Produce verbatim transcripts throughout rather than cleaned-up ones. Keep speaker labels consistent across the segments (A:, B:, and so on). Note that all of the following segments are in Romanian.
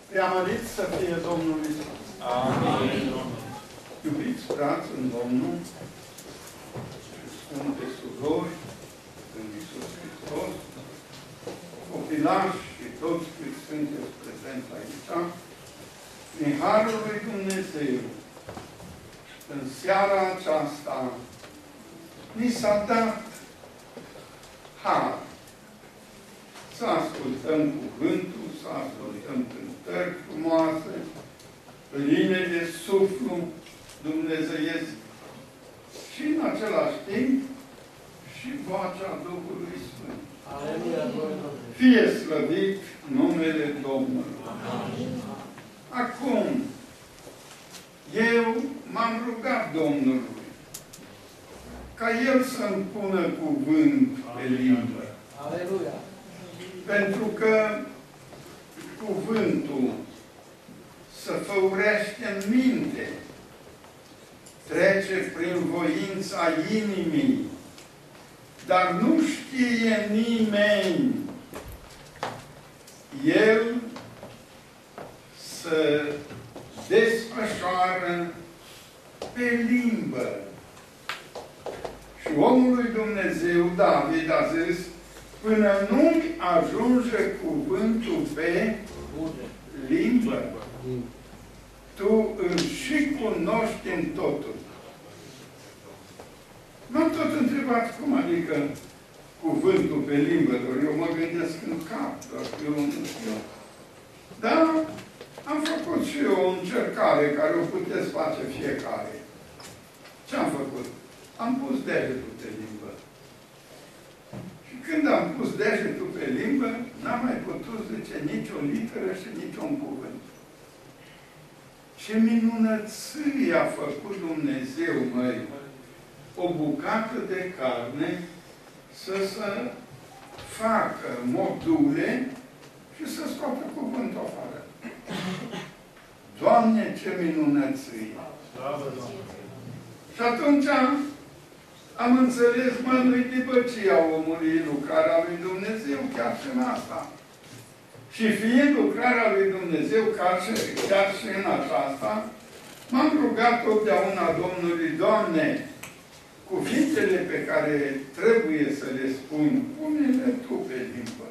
A: Preamărit să fie Domnul Iisus.
B: Amin.
A: Iubiți frați în Domnul, Sfânte surori în Iisus Hristos, copilași și toți câți sunteți prezenți aici, prin Harul lui Dumnezeu, în seara aceasta, ni s-a dat har să ascultăm cuvântul, să ascultăm cântări frumoase, pline de suflu dumnezeiesc și în același timp și vocea Duhului Sfânt. Fie slăvit numele Domnului. Acum, eu m-am rugat Domnului ca El să-mi pună cuvânt pe limbă.
C: Aleluia!
A: Pentru că cuvântul să făurește în minte, trece prin voința inimii, dar nu știe nimeni El să desfășoară pe limbă. Și omul lui Dumnezeu, David, a zis, până nu ajunge cuvântul pe limbă, tu îl și cunoști în totul. M-am tot întrebat cum adică cuvântul pe limbă, doar eu mă gândesc în cap, doar eu nu știu. Dar am făcut și eu o încercare care o puteți face fiecare. Ce am făcut? Am pus degetul pe limbă. Și când am pus degetul pe limbă, n-am mai putut zice nici o literă și nici un cuvânt. Ce minunăție a făcut Dumnezeu, măi, o bucată de carne să se facă module și să scoată cuvântul afară. Doamne, ce minunăție! Și atunci am înțeles, mă, nu-i dibăcia omului, lucrarea lui Dumnezeu, chiar și în asta. Și fiind lucrarea lui Dumnezeu, chiar și, chiar și în aceasta, m-am rugat totdeauna Domnului, Doamne, cuvintele pe care trebuie să le spun, pune-le Tu pe limbă.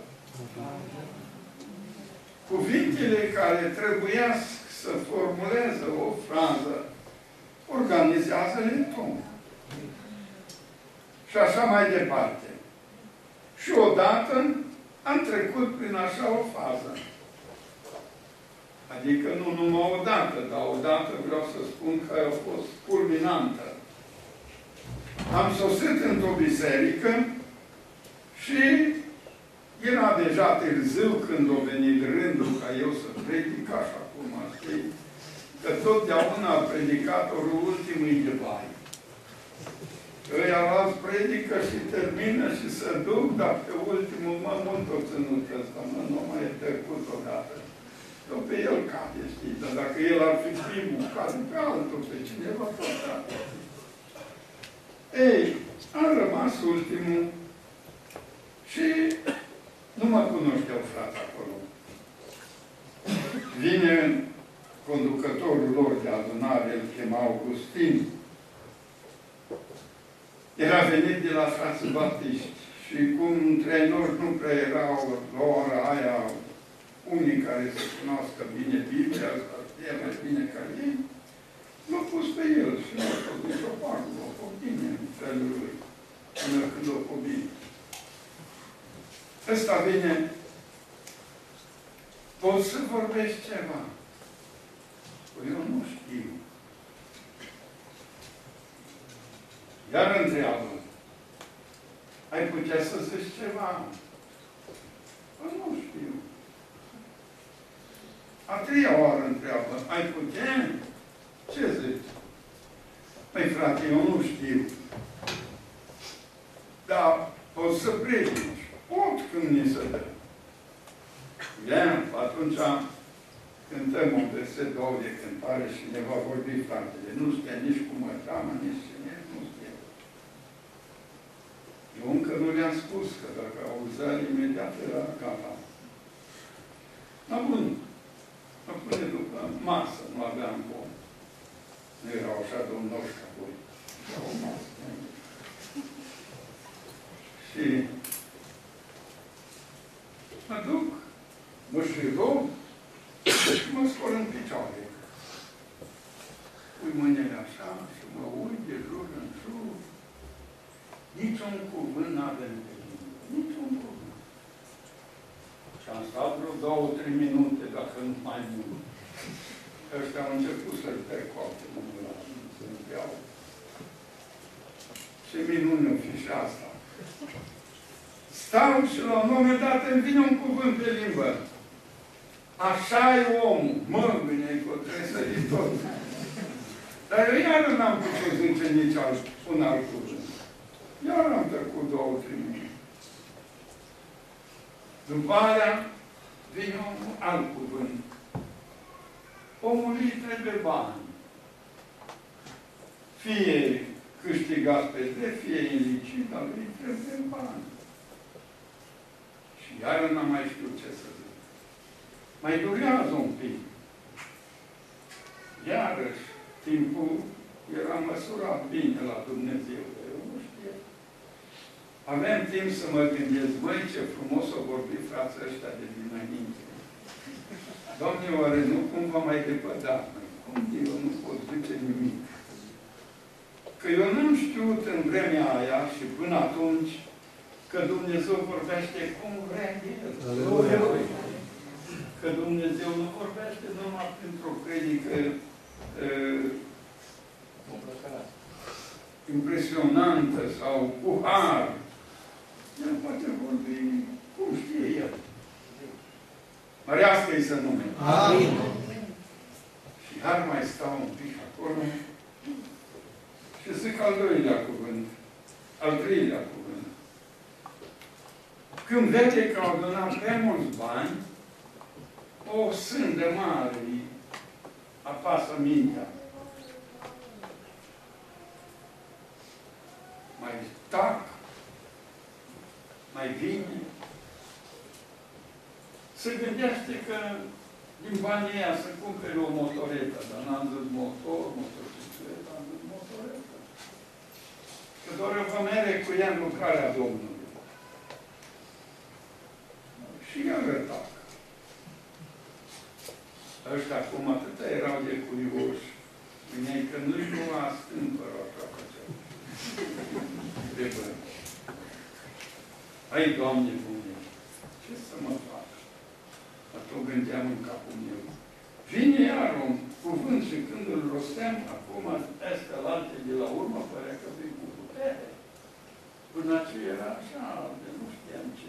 A: Cuvintele care trebuia să formuleze o frază, organizează-le Tu. Și așa mai departe. Și odată am trecut prin așa o fază. Adică nu numai odată, dar odată vreau să spun că a fost fulminantă. Am sosit într-o biserică și era deja târziu când a venit rândul ca eu să predic, așa cum știi, că totdeauna a predicatorul ultimul de bai. Ăia alți predică și termină și se duc, dar pe ultimul mă mult o ținut ăsta, mă, nu mai e trecut odată. Eu pe el cade, știi, dar dacă el ar fi primul, cade pe altul, pe cineva tot cade. Ei, am rămas ultimul și nu mă cunoșteau frate acolo. Vine conducătorul lor de adunare, îl chema Augustin. Era venit de la frații baptiști și cum între noi nu prea erau la ora aia unii care să cunoască bine Biblia, să știe mai bine ca ei, l-a pus pe el și l-a făcut o parte, l-a făcut bine în felul lui, până când l-a făcut bine. Ăsta vine, poți să vorbești ceva? Păi eu nu știu. Iar întreabă, ai putea să zici ceva? Păi nu știu. A treia oară întreabă, ai putea? Ce zici? Păi frate, eu nu știu. Dar poți să predici. Pot când ni se dă. Bine, atunci cântăm un verset, două de cântare și ne va vorbi fratele. Nu știa nici cum mă cheamă, nici cine, nu știa. Eu încă nu le-am spus, că dacă auzea, imediat era gata. Dar bun. A așa domnoși ca voi. Și mă duc, mă șirou și mă scol în picioare. Pui mâinile așa și mă uit de jur în jur. Niciun cuvânt n-avem pe limbă. Niciun cuvânt. Și am stat vreo două, trei minute, dacă nu mai mult. Ăștia au început să-l percoate, să-l beau. Ce minune o fi și asta. Stau și la un moment dat îmi vine un cuvânt pe limbă. Așa e omul. Mă, bine, că trebuie să zic tot. Dar eu iară n-am putut zice nici alt, un alt cuvânt. Iar am trecut două, trei minute. După aia vine un alt cuvânt. Omului trebuie bani. Fie câștigați pe drept, fie ilicit, dar lui trebuie bani. Și iară n-am mai știut ce să zic. Mai durează un pic. Iarăși, timpul era măsurat bine la Dumnezeu. Eu nu știu. Avem timp să mă gândesc, măi, ce frumos o vorbi frații ăștia de dinainte. Doamne, oare nu cumva mai depădat? Cum eu nu pot zice nimic? Că eu n-am știut în vremea aia și până atunci că Dumnezeu vorbește cum vrea El. Că Dumnezeu nu vorbește numai printr-o predică uh, impresionantă sau cu har. El poate vorbi cum știe El. Mărească-i să nume.
B: Amin.
A: Și iar mai stau un pic acolo și zic al doilea cuvânt, al treilea cuvânt. Când vede că au donat prea mulți bani, o sândă mare îi apasă mintea. Mai tac, mai vine. Se gândește că din banii aia să cumpere o motoretă, dar n-am zis motor, motocicletă, am zis motoretă. Că doar vă mere cu ea în lucrarea Domnului. Și el rătac. Ăștia acum atâta erau de curioși. Gândeai că nu-i lua stâmpără așa făceau. Trebuie. Ai, Doamne bune, ce să mă fac? Atunci gândeam în capul meu. Vine iar un cuvânt și când îl rosteam, acum astea la alte de la urmă, părea că vin cu putere. Până ce era așa, de nu știam ce.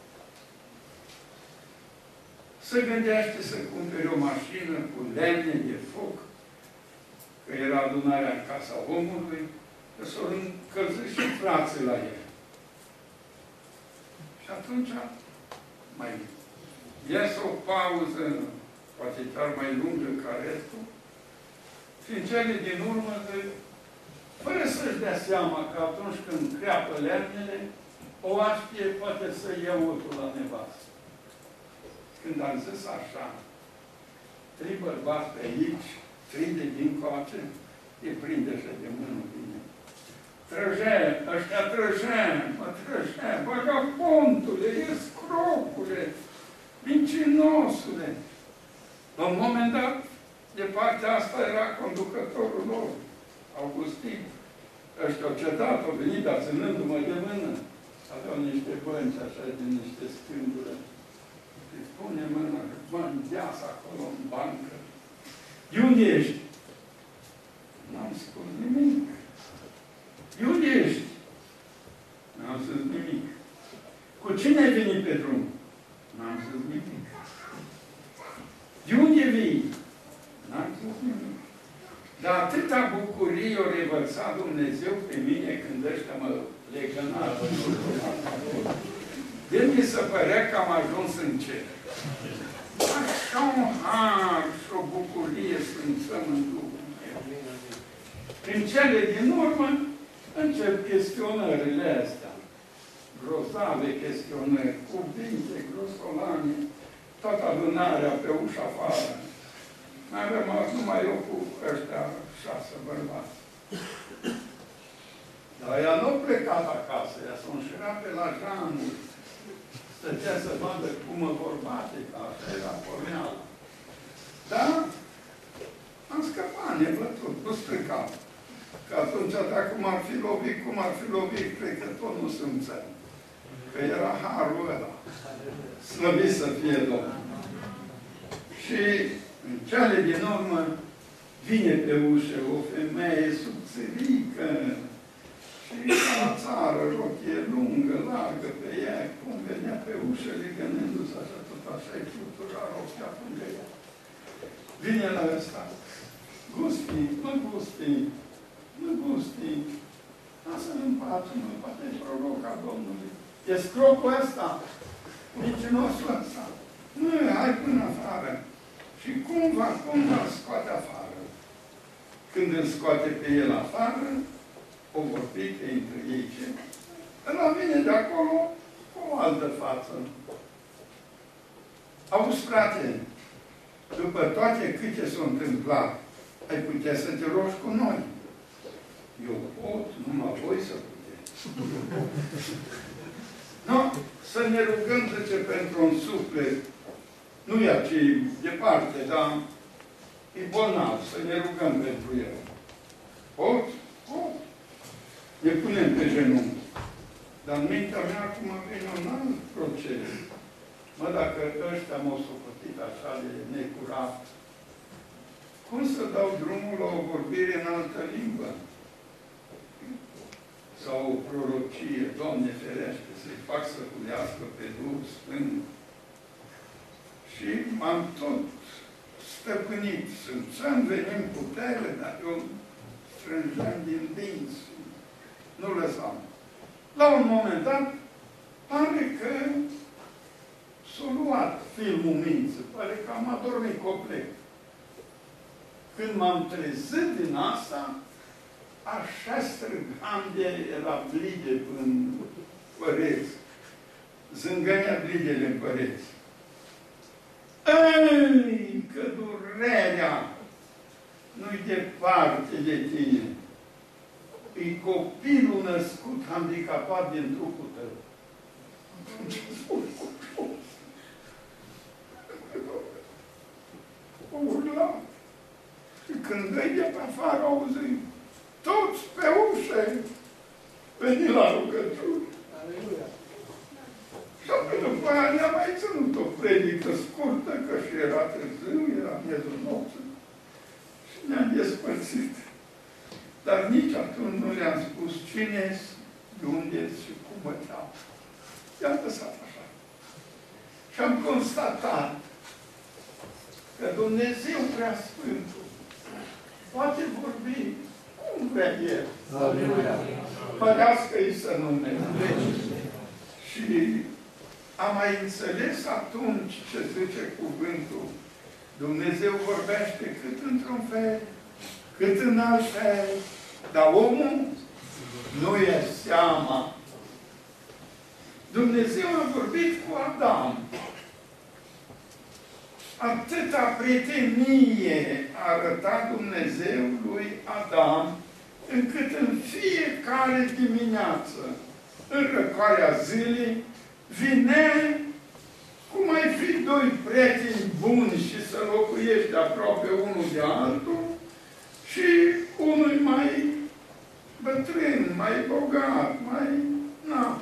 A: Se gândește să cumpere o mașină cu lemne de foc, că era adunarea în casa omului, că s-au încălzit și frații la el. Și atunci mai ies o pauză, poate chiar mai lungă ca restul, și în cele din urmă, de, fără să-și dea seama că atunci când creapă lemnele, o aștie poate să ia otul la nevastă. Când am zis așa, trei bărbați pe aici, trei de dincoace, îi prinde și de mână bine. Trăge, ăștia trăge, mă trăge, băga pontule, e scropule, mincinosule. La un moment dat, de partea asta era conducătorul lor, Augustin. Ăștia au cedat, au venit, dar ținându-mă de mână. Aveau niște bănci așa, de niște scândure. Îi pune mâna, bani, deasă acolo în bancă. De unde ești? N-am spus nimic. De unde ești? N-am spus nimic. Cu cine ai venit pe drum? N-am spus nimic. De unde vii? N-am spus nimic. Dar atâta bucurie o revărsa Dumnezeu pe mine când ăștia mă legănară. De mi se părea că am ajuns în cer. Așa un har și o bucurie simțăm în Duhul meu. În cele din urmă, încep chestionările astea. Grozave chestionări, cuvinte, grosolane, toată adunarea pe ușa afară. Mai rămas numai eu cu ăștia șase bărbați. Dar ea nu a plecat acasă, ea s-a înșirat pe la geamuri. Stătea să vadă cum mă vor bate, că așa era porneala. Da? Am scăpat nebătut, nu stricat. Că atunci, dacă m-ar fi lovit, cum ar fi lovit, cred că tot nu sunt țări. Că era harul ăla. Slăvit să fie Domnul. Și în cele din urmă vine pe ușă o femeie subțirică și la țară, rochie lungă, largă pe ea, cum venea pe ușă, legănându-se așa, tot așa-i flutura rochia lângă ea. Vine la ăsta. Gusti, mă gusti, mă gusti. Lasă-l în pace, mă, poate e proroca Domnului. E scropul ăsta, micinosul ăsta. Nu, hai până afară. Și cumva, cumva îl scoate afară. Când îl scoate pe el afară, o vorbite între ei ce? Ăla vine de acolo cu o altă față. Auzi, frate, după toate câte s-au întâmplat, ai putea să te rogi cu noi. Eu pot, numai voi să puteți. Nu, să ne rugăm, zice, pentru un suflet. Nu e aici departe, dar e bolnav, să ne rugăm pentru el. Pot? Pot. Ne punem pe genunchi. Dar în mintea mea acum vine un alt proces. Mă, dacă ăștia m-au socotit așa de necurat, cum să dau drumul la o vorbire în altă limbă? Sau o prorocie, Doamne ferește, să-i fac să culească pe Duhul Sfânt. Și m-am tot stăpânit. Să-mi venim putere, dar eu strângeam din dinți. Nu lăsam. La un moment dat, pare că s-a luat filmul mință. Pare că am adormit complet. Când m-am trezit din asta, așa strigam de la blide în păreți. Zângănea blidele în păreți. Ei, că durerea nu-i departe de tine. E copilul născut handicapat din trupul tău. O urla. Și când vei de pe afară, auzim, toți pe ușă, veni la rugăciune. Aleluia! Și apoi după aia ne-a mai ținut o predică scurtă, că și era târziu, era miezul nopții. Și ne-am despărțit. Dar nici atunci nu le-am spus cine-s, de unde-s și cum mă cheamă. I-am lăsat așa. Și am constatat că Dumnezeu Preasfântul poate vorbi cum vrea El. Părească-i să numele. Și am mai înțeles atunci ce zice cuvântul. Dumnezeu vorbește cât într-un fel, cât în alt fel, dar omul nu e seama. Dumnezeu a vorbit cu Adam. Atâta prietenie a arătat Dumnezeu lui Adam, încât în fiecare dimineață, în răcoarea zilei, vine cum ai fi doi prieteni buni și să locuiești aproape unul de altul și unul mai bătrân, mai bogat, mai... Na.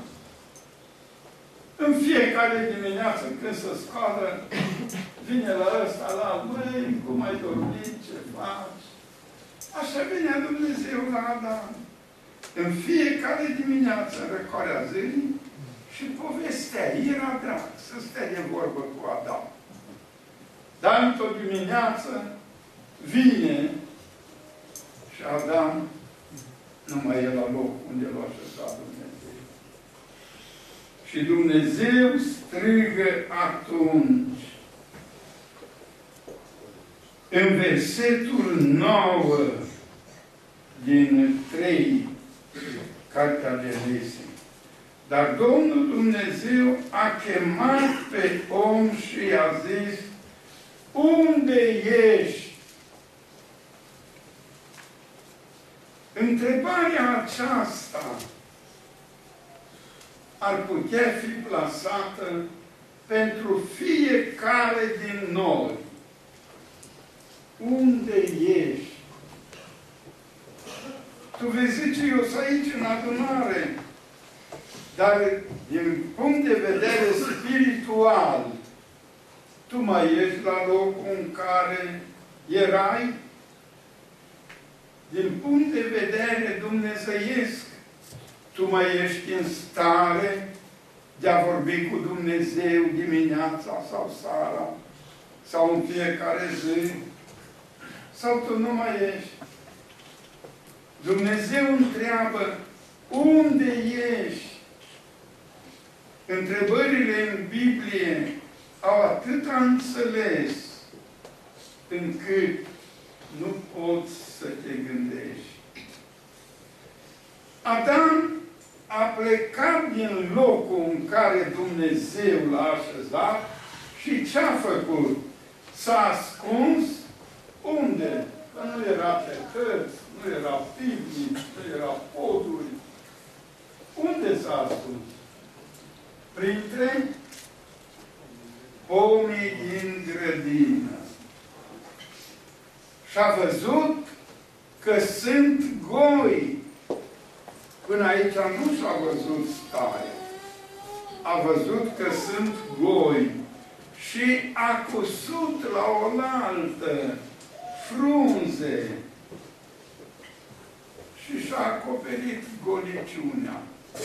A: În fiecare dimineață când se scoală, vine la ăsta, la măi, cum ai dormit, ce faci? Așa venea Dumnezeu la Adam. În fiecare dimineață, în răcoarea zilei, și povestea, era drag să stea de vorbă cu Adam. Dar într-o dimineață vine și Adam nu mai e la loc unde l-a așezat Dumnezeu. Și Dumnezeu strigă atunci, în versetul nouă din trei, Cartea de Genese. Dar Domnul Dumnezeu a chemat pe om și i-a zis, unde ești? În Întrebarea aceasta ar putea fi plasată pentru fiecare din noi. Unde ești? Tu vei zice, eu sunt aici în adunare, dar din punct de vedere spiritual, tu mai ești la locul în care erai? Din punct de vedere dumnezeiesc, tu mai ești în stare de a vorbi cu Dumnezeu dimineața sau seara, sau în fiecare zi, sau tu nu mai ești? Dumnezeu întreabă, unde ești? Întrebările în Biblie au atâta înțeles încât nu poți să te gândești. Adam a plecat din locul în care Dumnezeu l-a așezat și ce-a făcut? S-a ascuns unde? Că nu era cetăți, nu era pivnici, nu era poduri. Unde s-a ascuns? Printre pomii din grădină. Și-a văzut că sunt goi. Până aici nu și-a văzut stare. A văzut că sunt goi. Și a cusut la oaltă frunze. Și și-a acoperit goliciunea.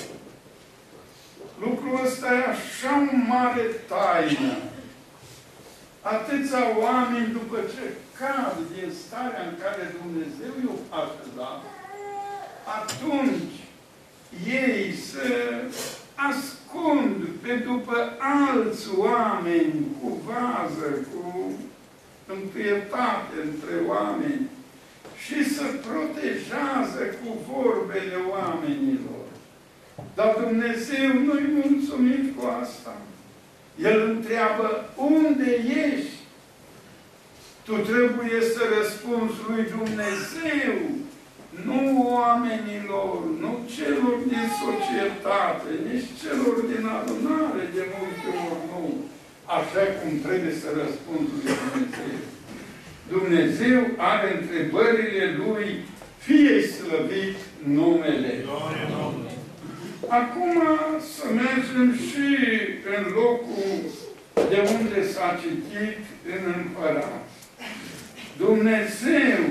A: Lucrul ăsta e așa o mare taină. Atâția oameni, după ce cad din starea în care Dumnezeu i-a așezat, atunci ei se ascund pe după alți oameni cu vază, cu întâietate între oameni și se protejează cu vorbele oamenilor. Dar Dumnezeu nu-i mulțumit cu asta. El întreabă, unde ești? Tu trebuie să răspunzi lui Dumnezeu, nu oamenilor, nu celor din societate, nici celor din adunare, de multe ori nu. Așa cum trebuie să răspunzi lui Dumnezeu. Dumnezeu are întrebările Lui, fie slăvit numele. Acum să mergem și în locul de unde s-a citit în Împărat. Dumnezeu,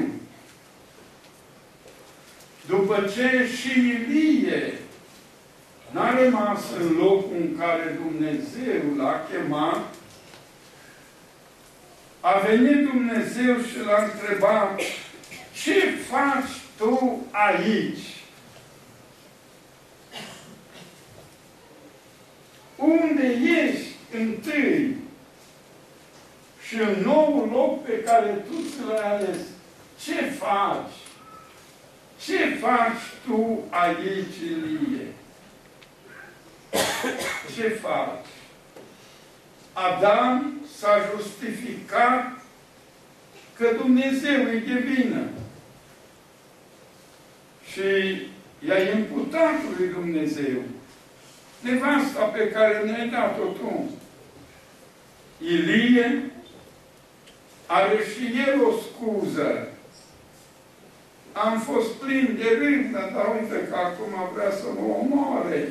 A: după ce și Ilie n-a rămas în locul în care Dumnezeu l-a chemat, a venit Dumnezeu și l-a întrebat, ce faci tu aici? Unde ești întâi? Și în noul loc pe care tu ți l-ai ales, ce faci? Ce faci tu aici, Ilie? Ce faci? Adam s-a justificat că Dumnezeu e de vină. Și i-a imputat lui Dumnezeu nevasta pe care ne-ai dat-o tu. Ilie are și el o scuză. Am fost plin de râvnă, dar uite că acum vrea să mă omoare.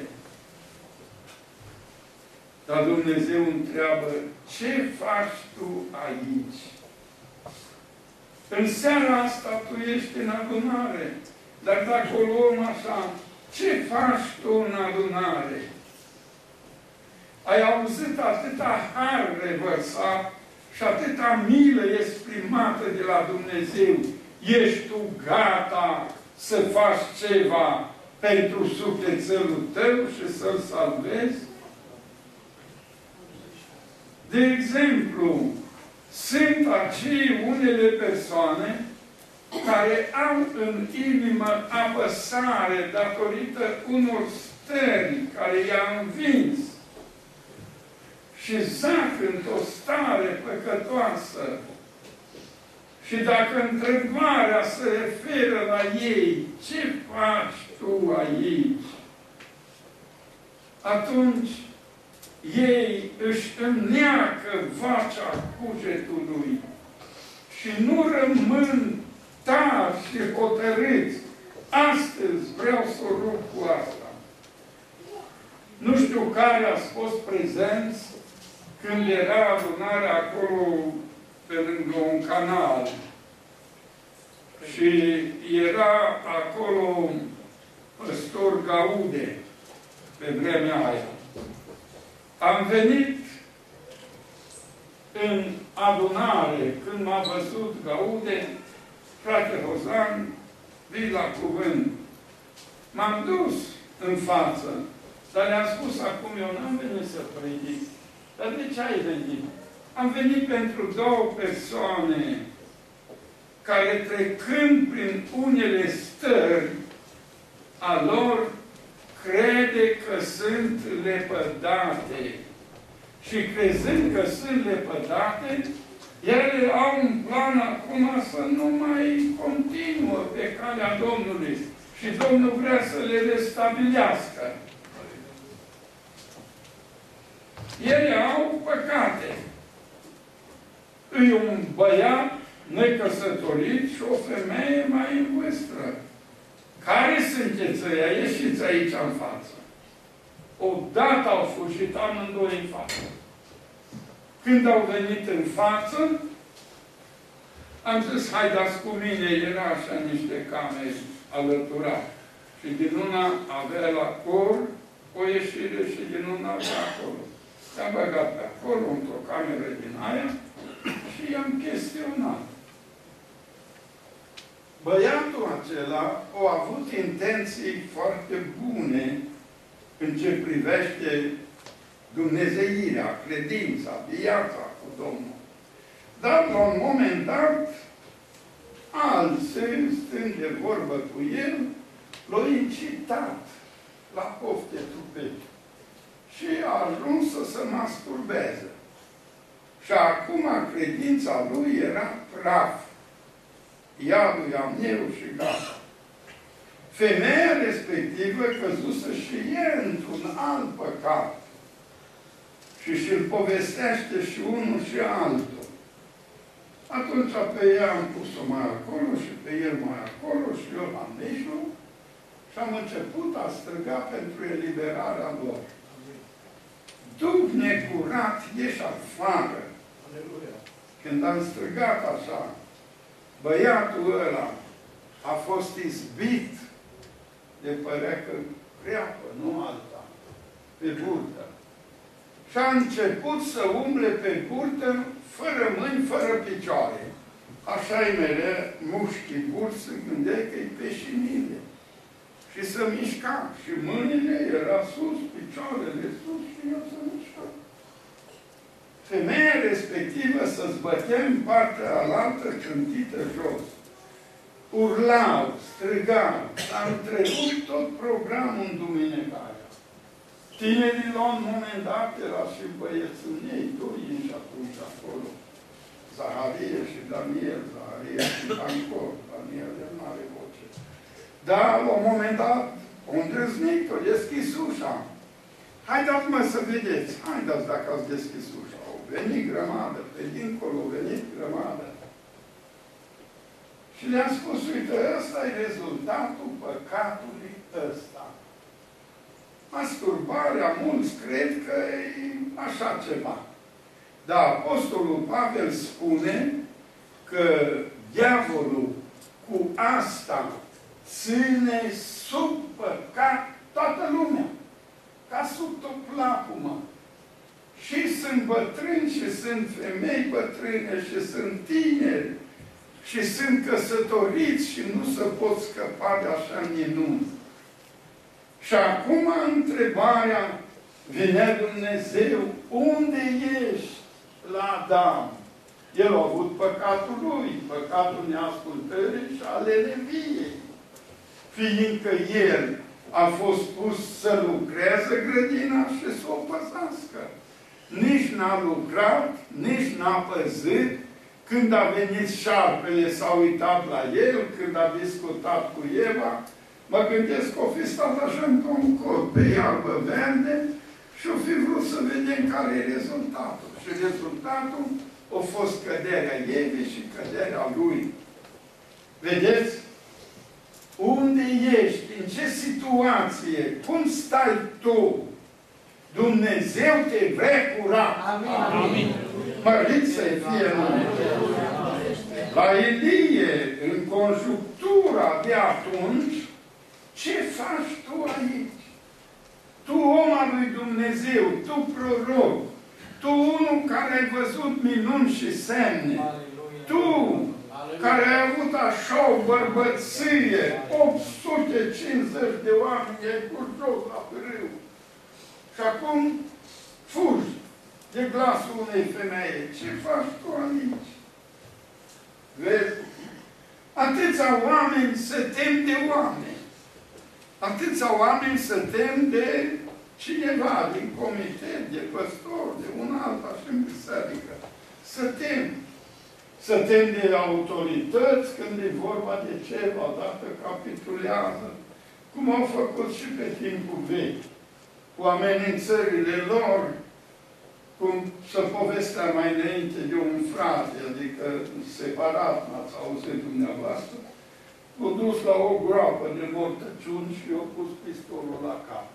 A: Dar Dumnezeu întreabă, ce faci tu aici? În seara asta tu ești în adunare. Dar dacă o luăm așa, ce faci tu în adunare? Ai auzit atâta har revărsat și atâta milă exprimată de la Dumnezeu. Ești tu gata să faci ceva pentru sufletelul tău și să-l salvezi? De exemplu, sunt acei unele persoane care au în inimă apăsare datorită unor stări care i-a învins și zac într-o stare păcătoasă. Și dacă întrebarea se referă la ei, ce faci tu aici? Atunci ei își înneacă vocea cugetului și nu rămân tari și hotărâți. Astăzi vreau să o rup cu asta. Nu știu care a fost prezenți când era adunarea acolo pe lângă un canal. Și era acolo păstor Gaude pe vremea aia. Am venit în adunare, când m-a văzut Gaude, frate Rozan, vii la cuvânt. M-am dus în față, dar le-am spus acum, eu n-am venit să predic. Dar de ce ai venit? Am venit pentru două persoane care, trecând prin unele stări a lor, crede că sunt lepădate. Și crezând că sunt lepădate, ele au un plan acum să nu mai continuă pe calea Domnului. Și Domnul vrea să le restabilească. Ele au păcate. E un băiat necăsătorit și o femeie mai în vârstă. Care sunteți ăia? Ieșiți aici în față. Odată au fugit amândoi în față. Când au venit în față, am zis, haidați cu mine, era așa niște camere alăturate. Și din una avea la cor o ieșire și din una avea acolo. I-am băgat pe acolo, într-o cameră din aia, și i-am chestionat. Băiatul acela a avut intenții foarte bune în ce privește dumnezeirea, credința, viața cu Domnul. Dar, la un moment dat, alții, stând de vorbă cu el, l-au incitat la pofte trupești. Și a ajuns să se masturbeze. Și acum credința lui era praf. Iadul, iamneu și gata. Femeia respectivă căzuse și ea într-un alt păcat. Și și-l povestește și unul și altul. Atunci pe ea am pus-o mai acolo și pe el mai acolo și eu la mijloc și am început a striga pentru eliberarea lor. Duh necurat, ieși afară. Când am strigat așa, băiatul ăla a fost izbit de părea că creapă, nu alta, pe burtă. Și a început să umble pe burtă, fără mâini, fără picioare. Așa-i mereu mușchii burți, se gândea că-i peșinile. Și se mișca. Și mâinile era sus, picioarele sus și eu se mișca. Femeia respectivă să zbătea în partea alaltă cântită jos. Urlau, strigau, s-a întrerupt tot programul în duminicarea. Tinerii la un moment dat era și băiețul ei, doi și atunci acolo. Zaharie și Daniel, Zaharie și Ancor, Daniel de mare voce. Dar la un moment dat, o îndrăznit, o deschis ușa. Haideți mă să vedeți, haideți dacă ați deschis ușa. Au venit grămadă, pe dincolo au venit grămadă. Și le-am spus, uite, ăsta e rezultatul păcatului ăsta. Masturbarea, mulți cred că e așa ceva. Dar Apostolul Pavel spune că diavolul cu asta ține sub păcat toată lumea. Ca sub o plapumă. Și sunt bătrâni, și sunt femei bătrâne, și sunt tineri, și sunt căsătoriți și nu se pot scăpa de așa minuni. Și acum întrebarea vine Dumnezeu, unde ești la Adam? El a avut păcatul lui, păcatul neascultării și ale leviei. Fiindcă el a fost pus să lucreze grădina și să o păzească. Nici n-a lucrat, nici n-a păzit. Când a venit șarpele, s-a uitat la el, când a discutat cu Eva, Mă gândesc că o fi stat așa într-un cod, pe iarbă verde, și o fi vrut să vedem care e rezultatul. Și rezultatul a fost căderea Evei și căderea lui. Vedeți? Unde ești? În ce situație? Cum stai tu? Dumnezeu te vrea curat.
B: Amin.
A: Mărit să-i fie numele. La Ilie, în conjunctura de atunci, ce faci tu aici? Tu, om al lui Dumnezeu, tu proroc, tu unul care ai văzut minuni și semne, tu care ai avut așa o bărbăție, opt sute cincizeci de oameni ai pus jos la pârâu. Și acum fugi de glasul unei femei. Ce faci tu aici? Vezi? Atâția oameni se tem de oameni. Atâția oameni se tem de cineva, din comitet, de păstor, de un alta și în biserică. Se tem. Se tem de autorități când e vorba de ceva, dacă capitulează, cum au făcut și pe timpul vechi, cu amenințările lor, cum să povestea mai înainte de un frate, adică separat, n-ați auzit dumneavoastră, l-a dus la o groapă de mortăciuni și i-a pus pistolul la cap.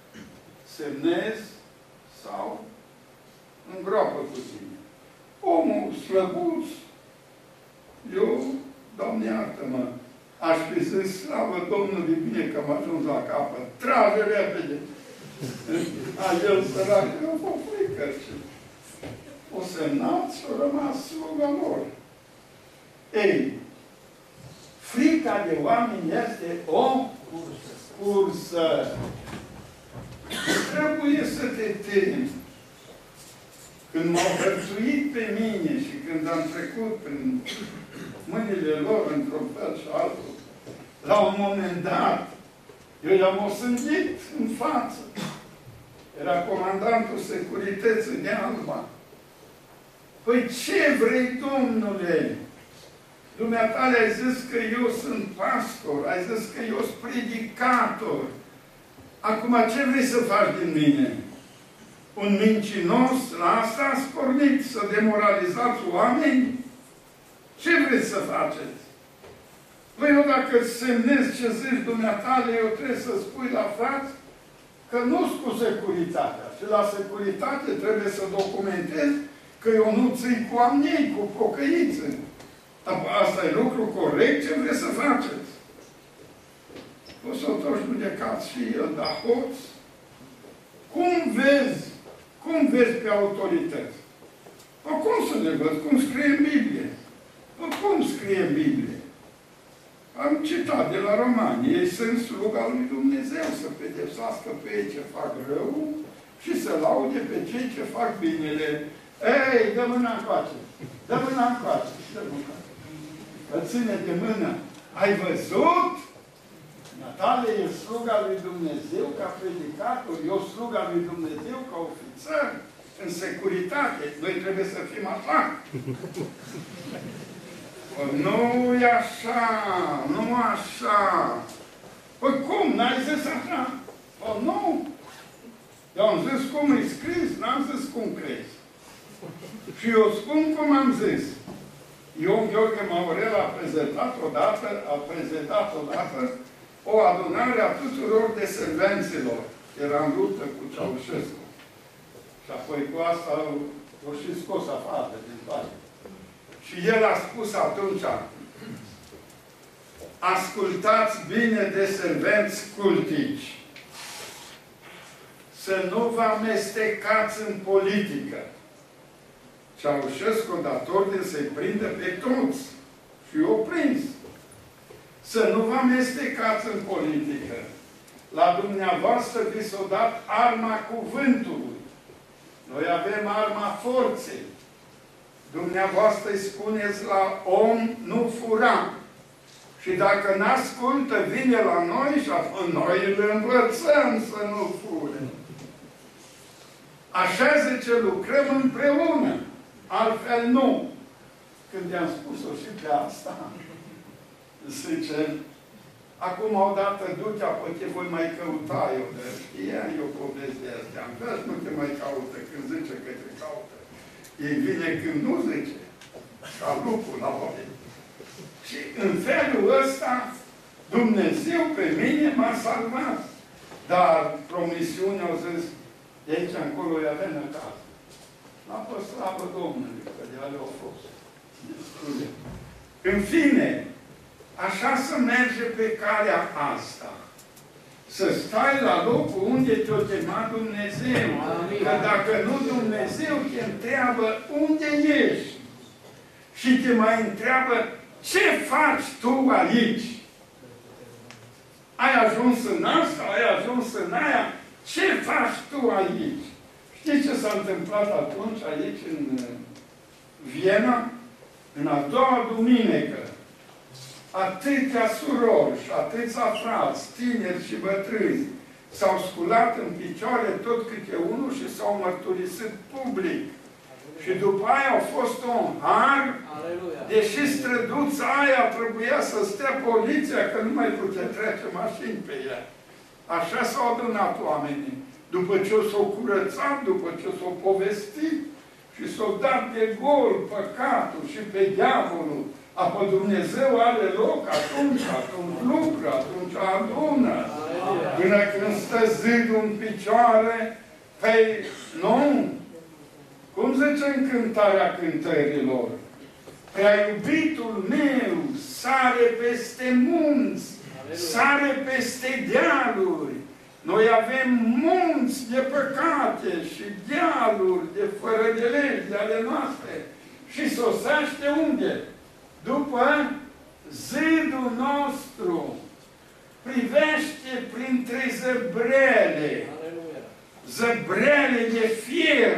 A: Semnez sau îngroapă cu tine. Omul slăbuț, eu, Doamne, iartă-mă, aș fi zis, slavă Domnului, bine că am ajuns la capăt, trage repede! A el sărac, eu o frică și o semnat și a rămas sluga lor. Ei, frica de oameni este o cursă. Trebuie să te temi. Când m-au hărțuit pe mine și când am trecut prin mâinile lor într-un fel și altul, la un moment dat, eu i-am osândit în față. Era comandantul securității de Alba. Păi ce vrei, Domnule? Dumneatale ai zis că eu sunt pastor, ai zis că eu sunt predicator. Acum ce vrei să faci din mine? Un mincinos? La asta ați pornit, să demoralizați oameni? Ce vreți să faceți? Păi eu dacă semnez ce zici dumneatale, eu trebuie să spui la frați că nu-s cu securitatea. Și la securitate trebuie să documentez că eu nu ții cu amnei, cu pocăiță. Asta e lucru corect, ce vreți să faceți? O să tot judecați și el, dar hoți. Cum vezi? Cum vezi pe autorități? O, cum să le văd? Cum scrie în Biblie? O, cum scrie în Biblie? Am citat de la Romani. Ei sunt sluga lui Dumnezeu să pedepsească pe ei ce fac rău și să laude pe cei ce fac binele. Ei, dă mâna încoace! Dă mâna încoace! Dă mâna încoace! Îl ține de mână. Ai văzut? Natale e sluga lui Dumnezeu ca predicator, eu sluga lui Dumnezeu ca ofițer, în securitate. Noi trebuie să fim așa. Nu e așa, nu așa. Păi cum? N-ai zis așa? O, nu. Eu am zis cum e scris, n-am zis cum crezi. Și eu spun cum am zis. Ion Gheorghe Maurel a prezentat odată, a prezentat odată o adunare a tuturor deservenților. Era în luptă cu Ceaușescu. Și apoi cu asta o și scos afară din toate. Și el a spus atunci, ascultați bine deservenți cultici, să nu vă amestecați în politică. Ceaușescu dat ordine să-i prindă pe toți. Și eu prins. Să nu vă amestecați în politică. La dumneavoastră vi s-a dat arma cuvântului. Noi avem arma forței. Dumneavoastră îi spuneți la om, nu fura. Și dacă n-ascultă, vine la noi și noi îl învățăm să nu fure. Așa zice, lucrăm împreună. Altfel nu. Când i-am spus-o și pe asta, zice, Acum odată du-te, apoi te voi mai căuta eu. De știam eu povestea astea. Am vrea nu te mai caută când zice că te caută. Ei vine când nu zice. Ca lupul la ori. Și în felul ăsta Dumnezeu pe mine m-a salvat. Dar promisiunea au zis, de aici încolo i avea năcaz. N-a fost slavă Domnului, că de ale au fost. Descule. În fine, așa să merge pe calea asta. Să stai la locul unde te-o chema Dumnezeu. Că dacă nu, Dumnezeu te întreabă unde ești. Și te mai întreabă ce faci tu aici. Ai ajuns în asta, ai ajuns în aia, ce faci tu aici? Știi ce s-a întâmplat atunci aici în Viena? În a doua duminică, atâtea surori și atâția frați, tineri și bătrâni, s-au sculat în picioare tot câte unul și s-au mărturisit public. Și după aia a fost un har, deși străduța aia trebuia să stea poliția, că nu mai putea trece mașini pe ea. Așa s-au adunat oamenii. După ce s-au curățat, după ce s-au povestit și s-au dat de gol păcatul și pe diavolul, apoi Dumnezeu are loc atunci, atunci lucră, atunci adună. Până când stă zidul în picioare, păi nu. Cum zice în cântarea cântărilor? Prea iubitul meu sare peste munți, sare peste dealuri. Noi avem munți de păcate și dealuri de fără de legi de ale noastre. Și sosește unde? După zidul nostru. Privește printre zăbrele. Zăbrele de fier.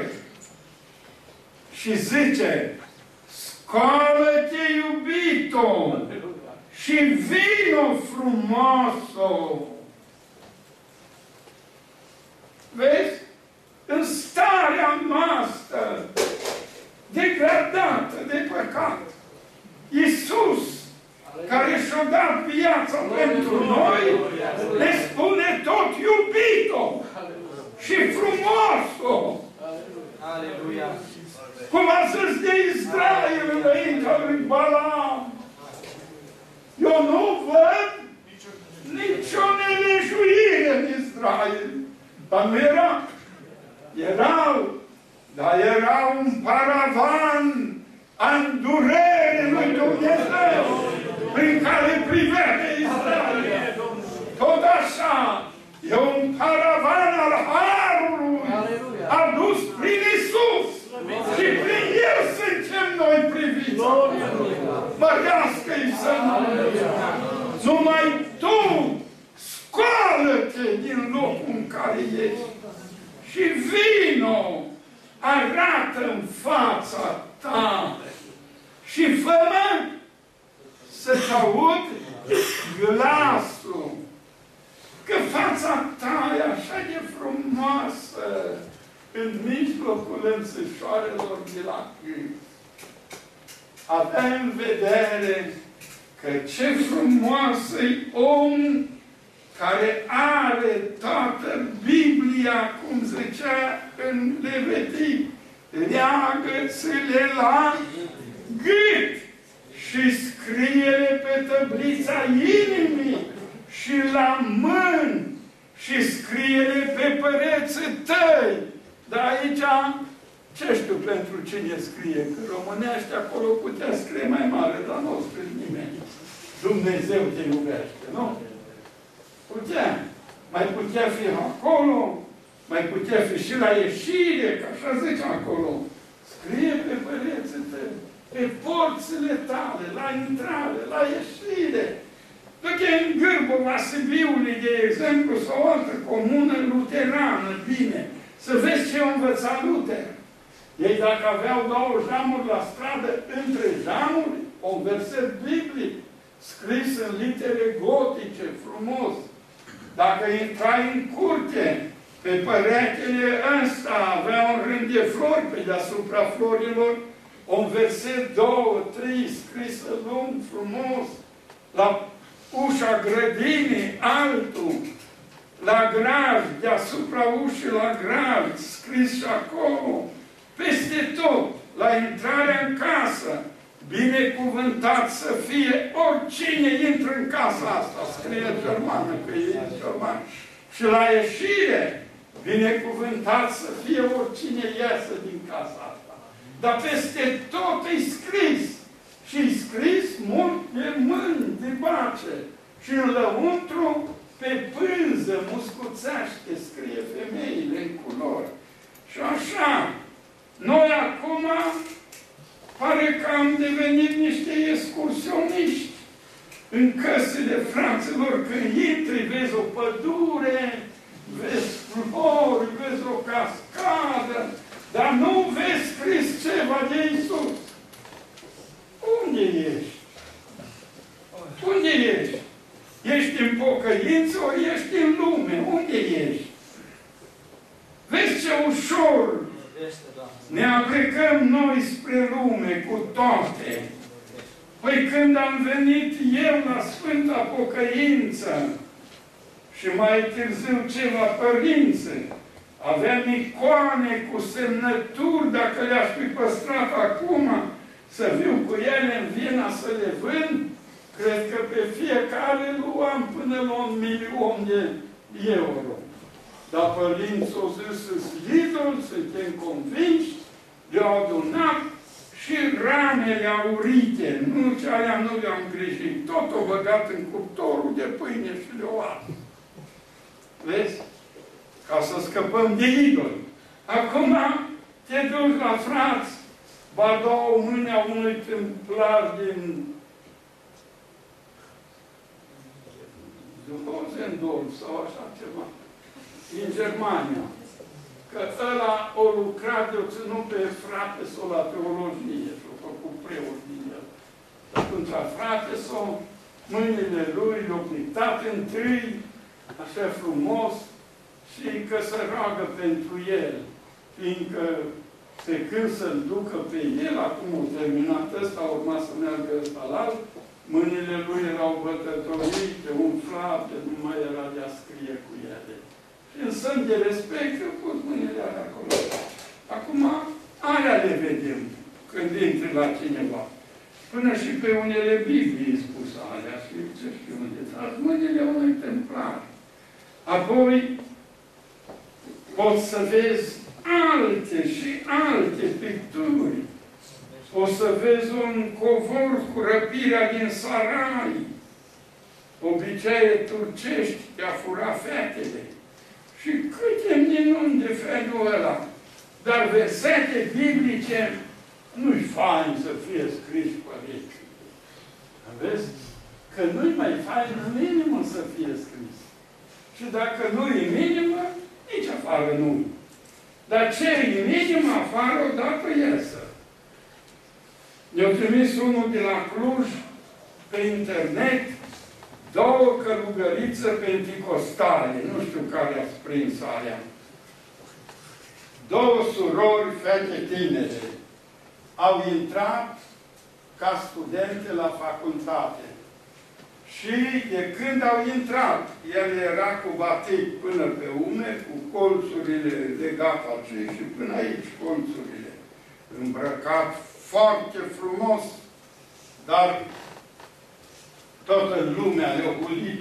A: Și zice, scoală-te, iubito, și vino frumoso. Vezi? În starea noastră degradată de păcat, Iisus, care și-a dat viața pentru noi, ne spune tot iubito și frumoso.
B: Aleluia!
A: Cum a zis de Israel înaintea lui Balaam. Eu nu văd nicio nelejuire în Israel. Dar nu era. Erau. Dar era un paravan a îndurerii lui Dumnezeu prin care privea de Israel. Tot așa. E un paravan al Harului adus prin Iisus. Și prin El suntem noi priviți. Mărească-i să nu. Numai tu scoală-te din locul în care ești. Și vino, arată în fața ta. Și fă-mă să-ți aud glasul. Că fața ta e așa de frumoasă în mijlocul înțeșoarelor de la câini. Avea în vedere că ce frumoasă-i om care are toată Biblia, cum zicea în Levitic, leagă-ți-le la gât și scrie-le pe tăblița inimii și la mâini și scrie-le pe pereții tăi. Dar aici, ce știu pentru cine scrie? Că românește acolo putea scrie mai mare, dar nu o scrie nimeni. Dumnezeu te iubește, nu? Putea. Mai putea fi acolo, mai putea fi și la ieșire, că așa zice acolo. Scrie pe pereții tăi, pe porțile tale, la intrare, la ieșire. Du-te în Gârbova Sibiului, de exemplu, sau o altă comună luterană, bine. Să vezi ce învăța Luter. Ei, dacă aveau două jamuri la stradă, între jamuri, un verset biblic, scris în litere gotice, frumos. Dacă intrai în curte, pe păretele ăsta avea un rând de flori, pe deasupra florilor, un verset, două, trei, scris lung, frumos. La ușa grădinii, altul, la graj, deasupra ușii la graj, scris și acolo, peste tot, la intrarea în casă, binecuvântat să fie oricine intră în casa asta, scrie germană, că e german. Și la ieșire, binecuvântat să fie oricine iasă din casa asta. Dar peste tot e scris. Și e scris mult de mâini, de bace. Și în lăuntru, pe pânză muscuțește, scrie femeile în culori. Și așa, noi acum pare că am devenit niște excursioniști în căsile fraților. Când intri, vezi o pădure, vezi flori, vezi o cascadă, dar nu vezi scris ceva de Iisus. Unde ești? Unde ești? Ești în pocăință ori ești în lume? Unde ești? Vezi ce ușor ne aplicăm noi spre lume cu toate. Păi când am venit eu la Sfânta Pocăință și mai târziu ceva părințe, aveam icoane cu semnături, dacă le-aș fi păstrat acum, să viu cu ele în Viena să le vând, cred că pe fiecare luam până la un milion de euro. Dar părinții au zis, sunt idoli, suntem convinși, le-au adunat și ramele aurite, nu ce alea nu le-am greșit, tot o băgat în cuptorul de pâine și le-au ars. Vezi? Ca să scăpăm de idoli. Acum te duci la frați, ba două mâinea unui templar din Zendorf sau așa ceva, din Germania. Că ăla o lucrat, o ținut pe frate sau la teologie și o făcut preot din el. Atunci frate sau mâinile lui le-au pictat întâi, așa frumos, și că se roagă pentru el, fiindcă pe când să-l ducă pe el, acum a terminat ăsta, urma să meargă ăsta la alt, mâinile lui erau bătătorite, umflate, nu mai era de a scrie cu ele. Și în semn de respect, au pus mâinile alea acolo. Acum, alea le vedem când intri la cineva. Până și pe unele Biblii spus alea și ce știu unde. Dar mâinile unui templar. Apoi, poți să vezi alte și alte picturi. O să vezi un covor cu răpirea din Sarai. Obiceiile turcești de a fura fetele. Și câte minuni de felul ăla. Dar versete biblice nu-i fain să fie scris pe aici. Vezi? Că nu-i mai fain în inimă să fie scris. Și dacă nu e minimă, nici afară nu. Dar ce e minimă, afară odată iesă. Ne-au trimis unul de la Cluj pe internet două călugărițe penticostale. Nu știu care ați prins alea. Două surori, fete tinere, au intrat ca studente la facultate. Și de când au intrat, el era cu batic până pe umeri, cu colțurile legate aici și până aici colțurile. Îmbrăcat foarte frumos, dar toată lumea le-a hulit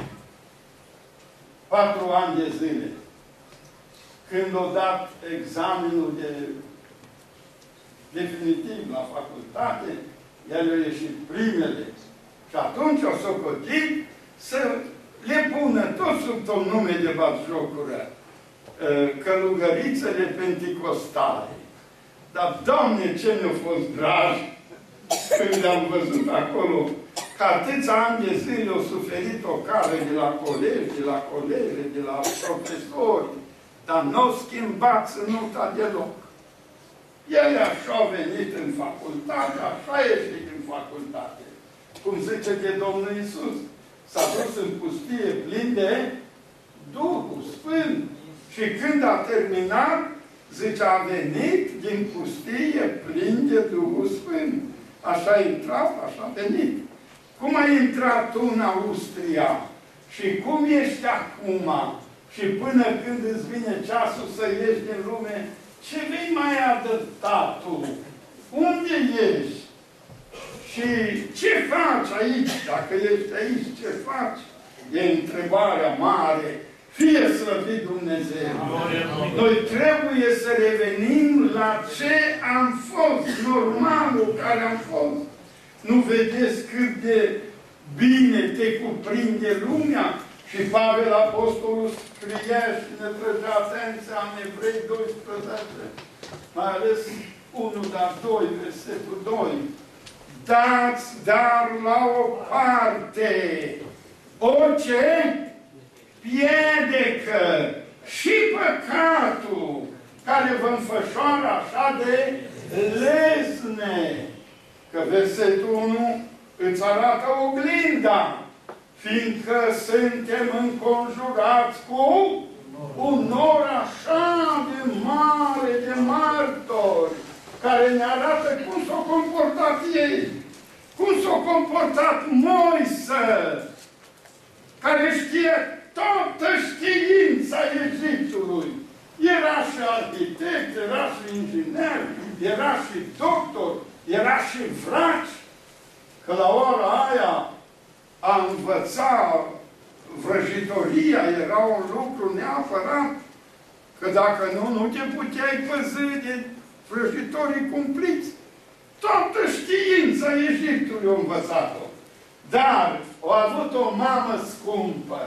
A: patru ani de zile. Când au dat examenul de definitiv la facultate, el a ieșit primele. Și atunci o socotit să le pună tot sub tot nume de batjocură călugărițele penticostale. Dar, Doamne, ce ne-a fost dragi când le-am văzut acolo, că atâția ani de zile au suferit o cale de la colegi, de la colege, de la profesori, dar nu au schimbat țânuta deloc. Ele așa au venit în facultate, așa ieșit din facultate. Cum zice de Domnul Iisus, s-a dus în pustie plin de Duhul Sfânt. Și când a terminat, zice, a venit din pustie plin de Duhul Sfânt. Așa a intrat, așa a venit. Cum a ai intrat tu în Austria și cum ești acum și până când îți vine ceasul să ieși din lume, ce vei mai adăpta tu? Unde ești? Și ce faci aici? Dacă ești aici, ce faci? E întrebarea mare. Fie slăvit Dumnezeu. Noi trebuie să revenim la ce am fost, normalul care am fost. Nu vedeți cât de bine te cuprinde lumea? Și Pavel Apostolul scria și ne trăgea atenția în Evrei doisprezece, mai ales unu, dar doi, versetul doi. Dați dar la o parte orice piedică și păcatul care vă înfășoară așa de lesne. Că versetul unu îți arată oglinda, fiindcă suntem înconjurați cu un nor așa de mare, de martori, care ne arată cum s-au comportat ei, cum s-au comportat Moise, care știe toată știința Egiptului. Era și arhitect, era și inginer, era și doctor, era și vraci, că la ora aia a învăța vrăjitoria era un lucru neapărat, că dacă nu, nu te puteai păzi de vrăjitorii cumpliți. Toată știința Egiptului a învățat-o. Dar a avut o mamă scumpă.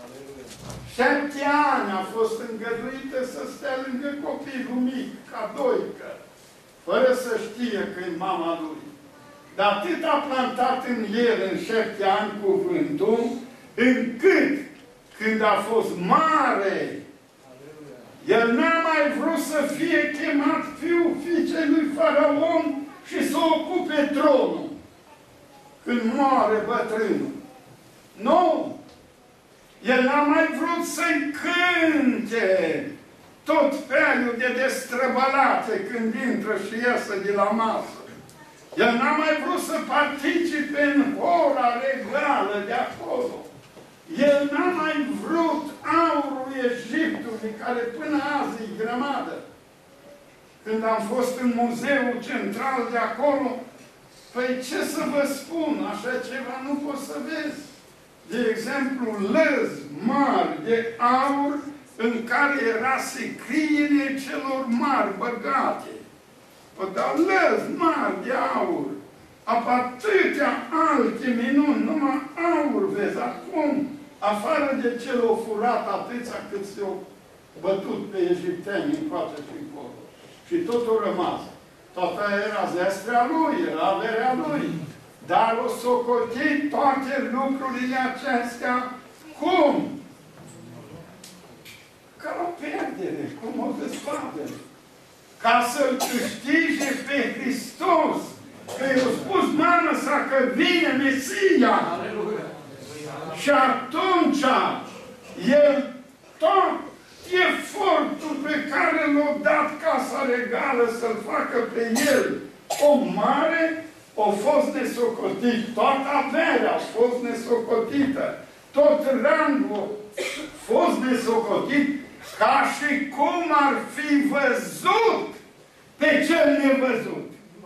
A: Șapte ani a fost îngăduită să stea lângă copilul mic, ca doică, fără să știe că e mama lui. Dar atât a plantat în el în șapte ani cuvântul, încât când a fost mare, el n-a mai vrut să fie chemat fiul fiicei lui Faraon și să ocupe tronul. Când moare bătrânul. Nu! El n-a mai vrut să-i cânte tot felul de destrăbălate când intră și iasă de la masă. El n-a mai vrut să participe în ora regală de acolo. El n-a mai vrut aurul Egiptului, care până azi e grămadă. Când am fost în muzeul central de acolo, păi ce să vă spun, așa ceva nu poți să vezi. De exemplu, lăzi mari de aur în care era sicriile celor mari băgate. Păi, dar lăzi mari de aur, apă atâtea alte minuni, numai aur vezi acum, afară de ce l-au furat atâția cât s-au bătut pe egipteni încoace și încolo. Și totul rămas. Toată era zestrea lui, era averea lui. Dar o socotit toate lucrurile acestea cum? Ca o pierdere, cum o dezbatere. Ca să-L câștige pe Hristos. Că i-a spus mama sa că vine Mesia. Aleluia. Și atunci el tot efortul pe care l-a dat Casa Regală să-l facă pe el om mare, a fost nesocotit. Toată averea a fost nesocotită. Tot rangul a fost nesocotit ca și cum ar fi văzut pe cel nevăzut.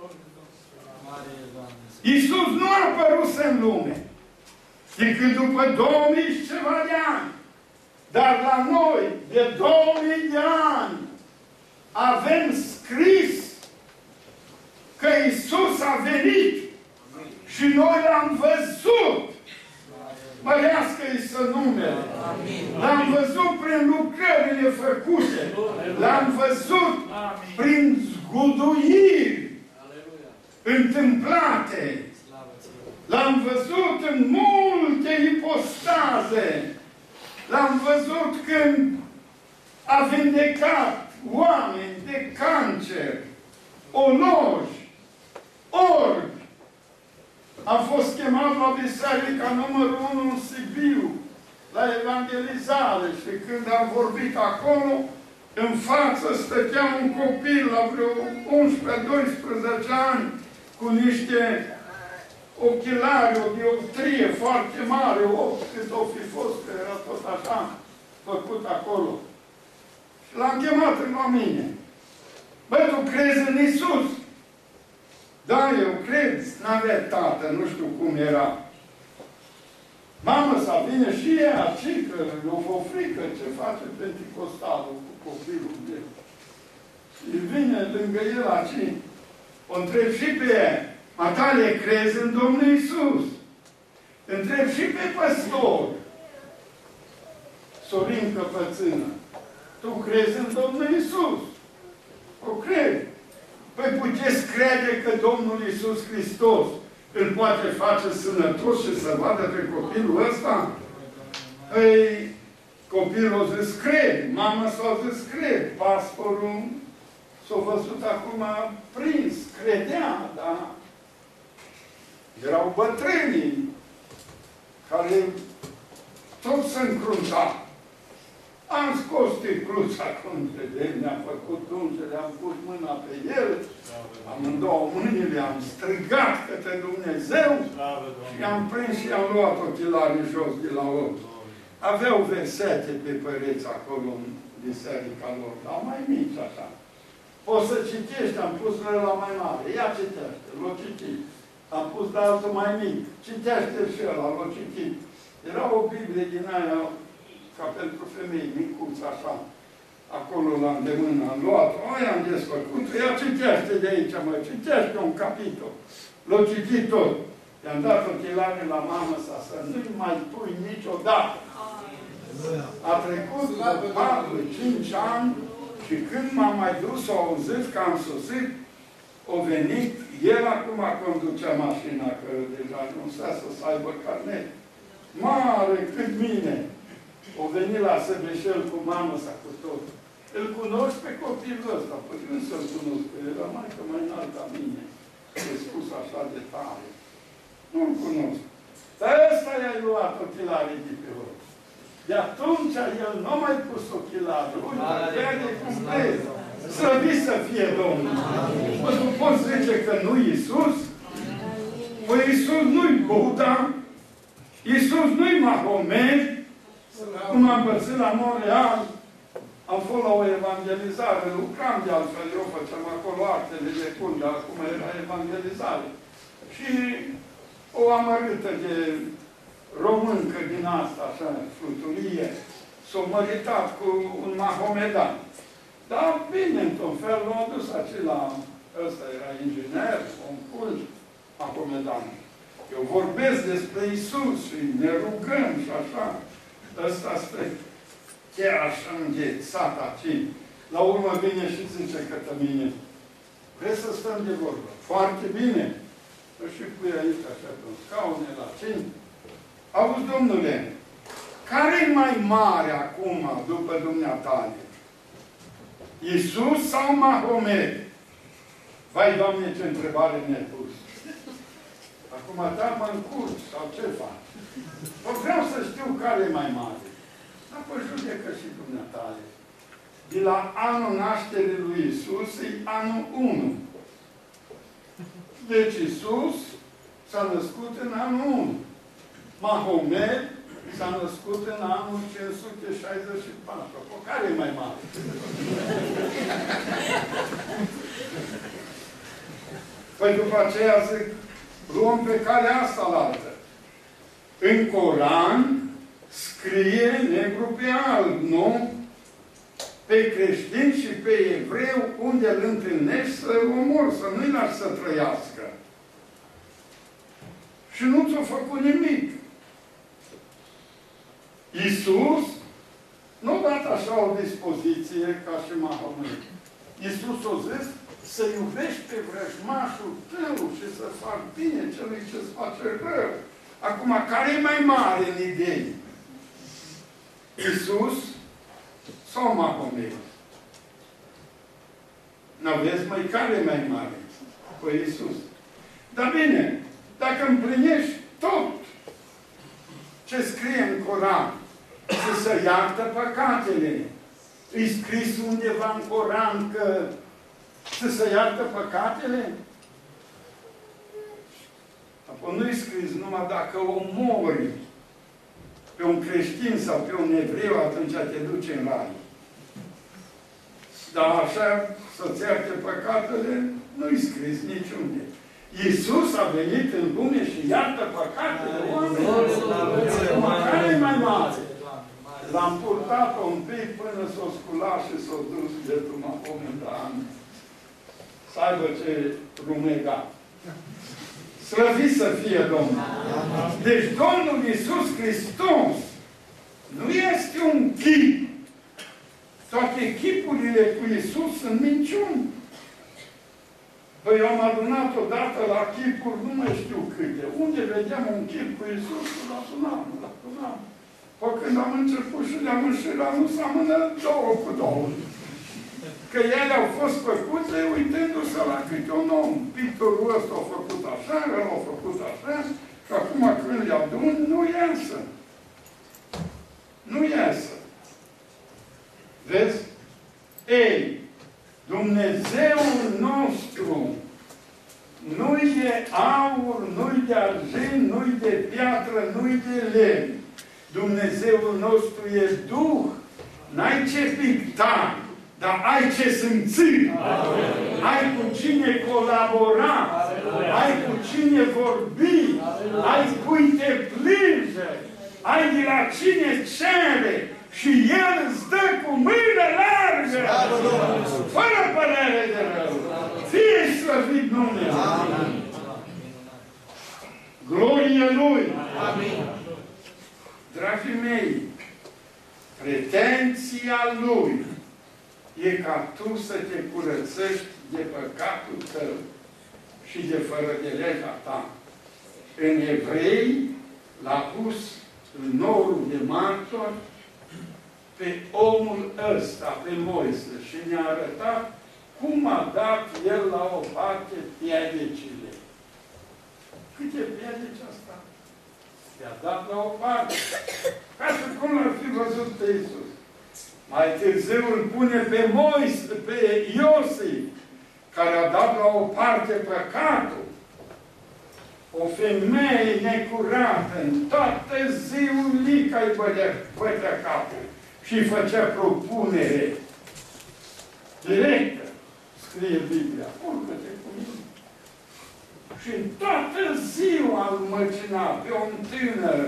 A: Iisus nu a apărut în lume decât după două mii și ceva de ani. Dar la noi, de două mii de ani, avem scris că Iisus a venit și noi l-am văzut. Mărească-i să numele. L-am văzut prin lucrările făcute. L-am văzut prin zguduiri întâmplate. L-am văzut în multe ipostaze. L-am văzut când a vindecat oameni de cancer, oloși, orbi. Am fost chemat la biserica numărul unu în Sibiu, la evangelizare, și când am vorbit acolo, în față stătea un copil la vreo unsprezece doisprezece ani, cu niște ochelari, o dioptrie foarte mare, opt cât o fi fost, că era tot așa făcut acolo. Și l-am chemat la mine. Băi, tu crezi în Iisus? Da, eu cred. N-avea tată, nu știu cum era. Mamă, să vine și ea, ci că o frică, ce face Pentecostalul cu copilul meu. Și vine lângă el aici. O întreb și pe ea. Matalie, crezi în Domnul Iisus? Întreb și pe păstor. Sorin Căpățână. Tu crezi în Domnul Iisus? O cred. Păi puteți crede că Domnul Iisus Hristos îl poate face sănătos și să vadă pe copilul ăsta? Păi, copilul a zis, cred. Mama s-a zis, cred. Pastorul s-a văzut acum prins. Credea, da? Erau bătrânii care tot se încrunta. Am scos sticluța cum vedem, ne-am făcut ungere, am pus mâna pe el, amândouă mâinile, am strigat către Dumnezeu și i-am prins și i-am luat ochelarii jos de la ochi. Aveau versete pe păreți acolo în biserica lor, dar mai mici așa. Poți să citești, am pus la mai mare, ia citește, l-o citit. Am pus de altul mai mic, citește și ăla, l-o citit. Era o Biblie din aia, ca pentru femei, micuță, așa. Acolo la îndemână am luat-o, aia am desfăcut-o, ea citește de aici, mă, citește un capitol. L-o citit tot. I-am dat ochelare la mamă sa, să nu-i mai pui niciodată. A trecut patru cinci ani și când m-am mai dus, au auzit că am sosit, o venit, el acum conducea mașina, că deja ajunsese să aibă carnet. Mare cât mine. O venit la Săbeșel cu mamă sa cu tot. Îl cunosc pe copilul ăsta. Păi nu să-l cunosc, că era mai că mai înalt ca mine. E spus așa de tare. Nu-l cunosc. Dar ăsta i-a luat ochelarii de pe ochi. De atunci el nu a mai pus ochelarii. Uite, vede cum vezi. Slăvit să fie Domnul. Mă, tu poți zice că nu Iisus? Păi Iisus nu-i Buddha. Iisus nu-i Mahomet. Cum am pățit la Montreal, am fost la o evangelizare, lucram de altfel, eu făceam acolo actele de cult, dar acum era evangelizare. Și o amărâtă de româncă din asta, așa, fluturie, s-a măritat cu un mahomedan. Dar bine, într-un fel, l-a dus aici la, ăsta era inginer, un cult mahomedan. Eu vorbesc despre Iisus și ne rugăm și așa. Ăsta spre chiar așa înghețat aici. La urmă vine și zice către mine, vreți să stăm de vorbă? Foarte bine. Și pui aici așa pe un scaune la cine. Auzi, domnule, care e mai mare acum după dumneatale? Iisus sau Mahomet? Vai, Doamne, ce întrebare mi-ai pus. Acum, da, mă încurci sau ce faci? Vreau să știu care e mai mare. Apoi judecă și dumneatale. De la anul nașterii lui Iisus e anul unu. Deci Iisus s-a născut în anul unu. Mahomet s-a născut în anul cinci sute șaizeci și patru. Apoi care e mai mare? Păi după aceea zic, luăm pe calea asta la altă. În Coran scrie negru pe alb, nu? Pe creștin și pe evreu, unde îl întâlnești, să-l omori, să nu-i lași să trăiască. Și nu ți-a făcut nimic. Iisus nu a dat așa o dispoziție ca și Mahomet. Iisus a zis să iubești pe vrăjmașul tău și să faci bine celui ce-ți face rău. Acum, care e mai mare în idei? Iisus sau Mahomet? N-aveți mai care e mai mare? Păi Iisus. Dar bine, dacă împlinești tot ce scrie în Coran, să se iartă păcatele, e scris undeva în Coran că să se iartă păcatele? nu-i scris numai dacă omori pe un creștin sau pe un evreu, atunci te duci în rai. Dar așa, să-ți ierte păcatele, nu-i scris niciunde. Iisus a venit în lume și iartă păcatele oamenilor. Care e mai mare? L-am purtat un pic până s-o scula și s-o dus de tuma momentan. Să aibă ce rumega. Slăvit să fie Domnul! Deci Domnul Iisus Hristos nu este un chip. Toate chipurile cu Iisus sunt minciuni. Păi eu am adunat odată la chipuri, nu mai știu câte. Unde vedeam un chip cu Iisus, îl adunam, îl adunam. Păi când am început și le-am înșirat, nu seamănă două cu două. Că ele au fost făcute uitându-se la câte un om. Pictorul ăsta a făcut așa, el a făcut așa, și acum când le adun, nu iasă. Nu iasă. Vezi? Ei, Dumnezeul nostru nu-i de aur, nu-i de argint, nu-i de piatră, nu-i de lemn. Dumnezeul nostru e Duh. N-ai ce picta, dar ai ce simți. Ai cu cine colabora. Ai cu cine vorbi. Ai cui te plânge. Ai de la cine cere. Și El îți dă cu mână largă. Fără părere de rău. Fie slăvit numele. Glorie Lui. Amin. Dragii mei, pretenția Lui e ca tu să te curățești de păcatul tău și de fără de legea ta. În Evrei l-a pus în norul de martor pe omul ăsta, pe Moise, și ne-a arătat cum a dat el la o parte piedicile. Câte piedici asta? I-a dat la o parte. Ca și cum l-ar fi văzut pe Iisus. Mai târziu îl pune pe Moise, pe Iosif, care a dat la o parte păcatul. O femeie necurată, în toată ziua lica îi bătea capul și îi făcea propunere directă. Scrie Biblia. Urcă-te cu mine. Și în toată ziua îl măcina pe un tânăr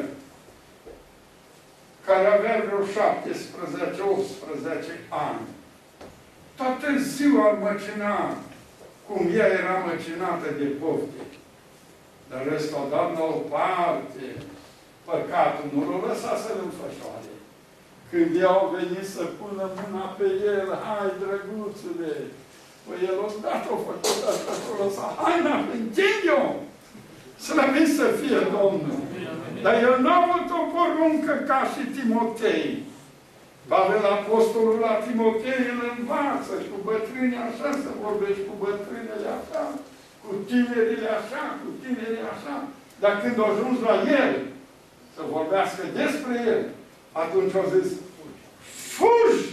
A: care avea vreo șaptesprezece optsprezece ani. Toată ziua îl măcina cum ea era măcinată de pofte. Dar ăsta a dat la o parte păcatul, nu l-a lăsat să-l înfășoare. Când ea au venit să pună mâna pe el, hai, drăguțule, păi el o dat, o făcut asta, o lăsat haina, închid-o! Slăvit să fie Domnul! Dar el n-a avut o poruncă ca și Timotei. Pavel Apostolul la Timotei îl învață și cu bătrânii așa, să vorbești cu bătrânele așa, cu tinerile așa, cu tinerii așa. Dar când a ajuns la el, să vorbească despre el, atunci a zis, fugi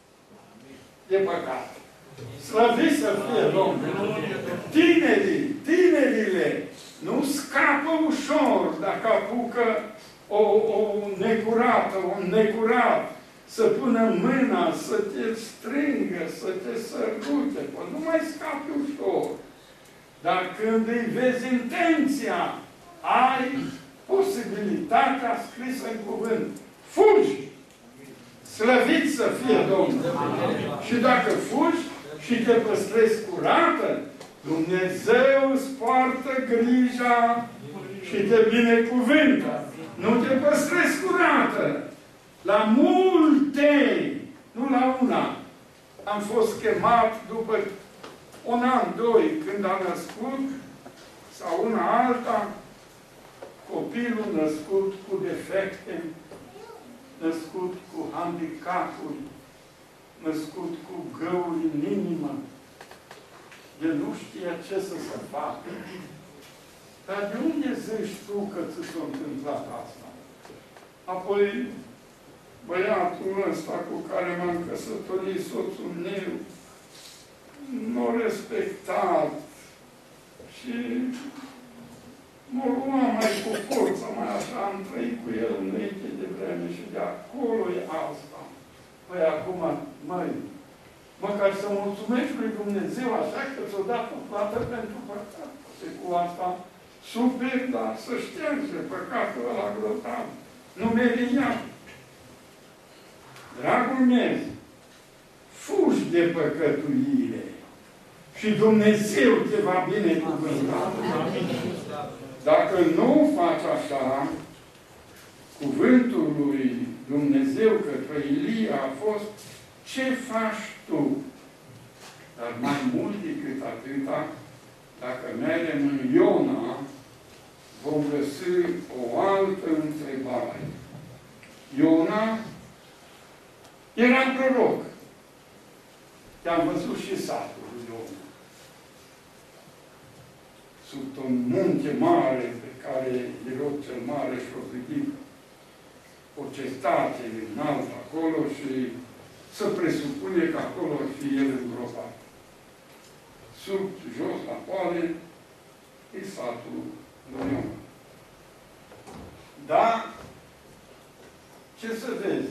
A: de păcat. Slăvit să fie Domnul! Tinerii, tinerile, nu scapă ușor dacă apucă o, o necurată, un necurat, să pună mâna, să te strângă, să te sărute. Păi nu mai scapi ușor. Dar când îi vezi intenția, ai posibilitatea scrisă în cuvânt. Fugi! Slăvit să fie Domnul! Și dacă fugi și te păstrezi curată, Dumnezeu îți poartă grija și te binecuvântă. Nu te păstrezi curată. La multe, nu la una. Am fost chemat după un an, doi, când am născut, sau una alta, copilul născut cu defecte, născut cu handicapuri, născut cu găuri în inimă, de nu știa ce să se facă. Dar de unde zici tu că ți s-a întâmplat asta? Apoi, băiatul ăsta cu care m-am căsătorit, soțul meu, nu respectat și mă luam mai cu forță, mai așa, am trăit cu el înainte de vreme și de acolo e asta. Păi acum, mai, măcar să mulțumești lui Dumnezeu așa că ți-o dat o plată pentru păcat. Și cu asta, super, dar să șterge păcatul ăla grozav. Nu meria. Dragul meu, fugi de păcătuire și Dumnezeu te va binecuvânta. Dacă nu faci așa, cuvântul lui Dumnezeu către Ilia a fost: ce faci tu? Dar mai mult decât atâta, dacă mergem în Iona, vom găsi o altă întrebare. Iona era proroc. Te-am văzut și satul lui Iona. Sub un munte mare pe care Irod cel Mare și-o ridic o cetate înaltă acolo și să presupune că acolo ar fi el îngropat. Sub, jos, la poale, e satul lui Iona. Da, ce să vezi?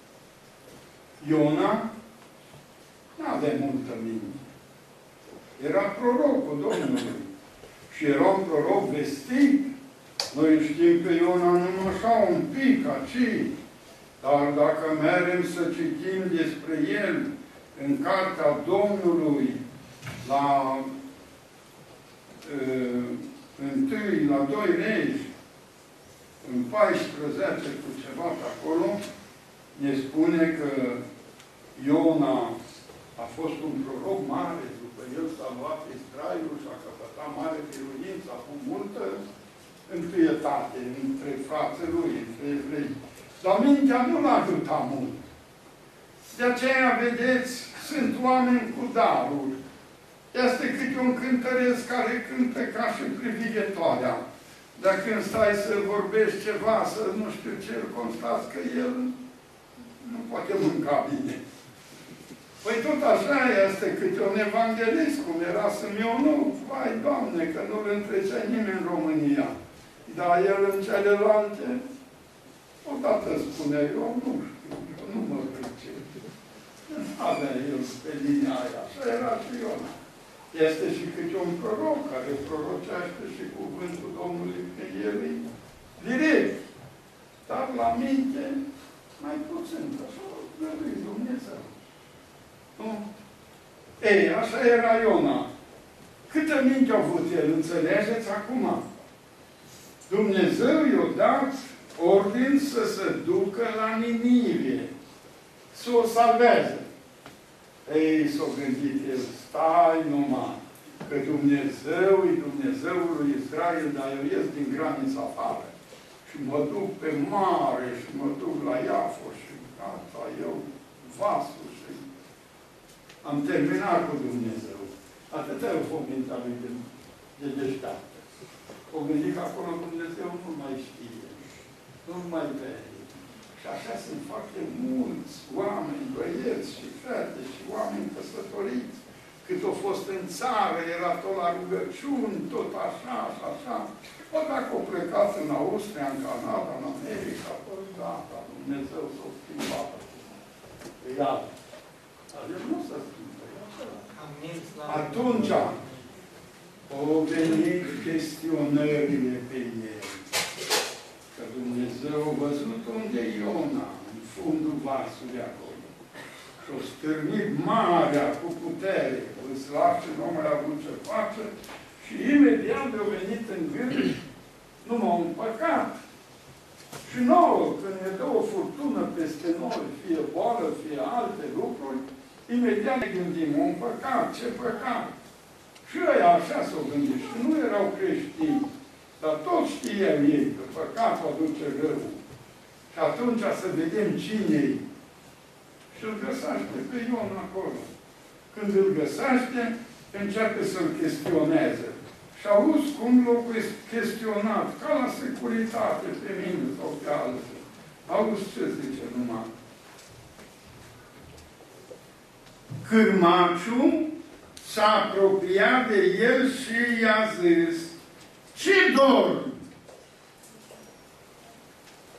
A: Iona n-avea multă minte. Era prorocul Domnului. Și era un proroc vestit. Noi știm pe Iona numai așa un pic, aci. Dar dacă mergem să citim despre el în Cartea Domnului, la uh, întâi, la doi Regi, în paisprezece cu ceva pe acolo, ne spune că Iona a fost un proroc mare, după el s-a luat Israelul și a căpătat mare biruință, a avut multă întâietate între frații lui, între evrei. Dar mintea nu l-a ajutat mult. De aceea, vedeți, sunt oameni cu daruri. Este câte un cântăresc care cântă ca și privighetoarea. Dar când stai să vorbești ceva, să nu știu ce, îl constați că el nu poate mânca bine. Păi tot așa este câte un evanghelist, cum era Simeonul. Vai, Doamne, că nu-l întrecea nimeni în România. Dar el în celelalte, odată spune, eu nu știu, eu nu mă pricep. Nu avea el pe linia aia. Așa era și Iona. Este și câte un proroc care prorocește și cuvântul Domnului pe el direct. Dar la minte, mai puțin, așa lui Dumnezeu. Nu? Ei, așa era Iona. Câtă minte a avut el, înțelegeți acum? Dumnezeu i-a dat ordin să se ducă la Ninive, să o salveze. Ei, s-a gândit el, stai numai, că Dumnezeu e Dumnezeul lui Israel, dar eu ies din granița afară. Și mă duc pe mare și mă duc la Iafo și gata, eu vasul și am terminat cu Dumnezeu. Atâta e o fomința lui de, de deșteaptă. O gândit că acolo Dumnezeu nu mai știe, nu mai vede. Și așa sunt foarte mulți oameni, băieți și fete și oameni căsătoriți. Cât au fost în țară, era tot la rugăciuni, tot așa și așa. O, dacă au plecat în Austria, în Canada, în America, tot gata, Dumnezeu s-a schimbat. Iată. Dar el nu s-a schimbat. Atunci au venit chestionările pe el. Că Dumnezeu a văzut unde e Iona, în fundul vasului acolo. Și-a stârnit marea cu putere, îți lași, nu mai a avut ce face, și imediat a venit în gând numai un păcat. Și nouă, când ne dă o furtună peste noi, fie boală, fie alte lucruri, imediat ne gândim, un păcat, ce păcat. Și ăia așa s-au gândit. Și nu erau creștini. Dar toți știam ei că păcatul aduce rău. Și atunci să vedem cine-i. Și îl găsește pe Ion acolo. Când îl găsește, începe să-l chestioneze. Și auzi cum l-au chestionat, ca la securitate, pe mine sau pe alții. Auzi ce zice numai. Cârmaciul s-a apropiat de el și i-a zis: ce dormi?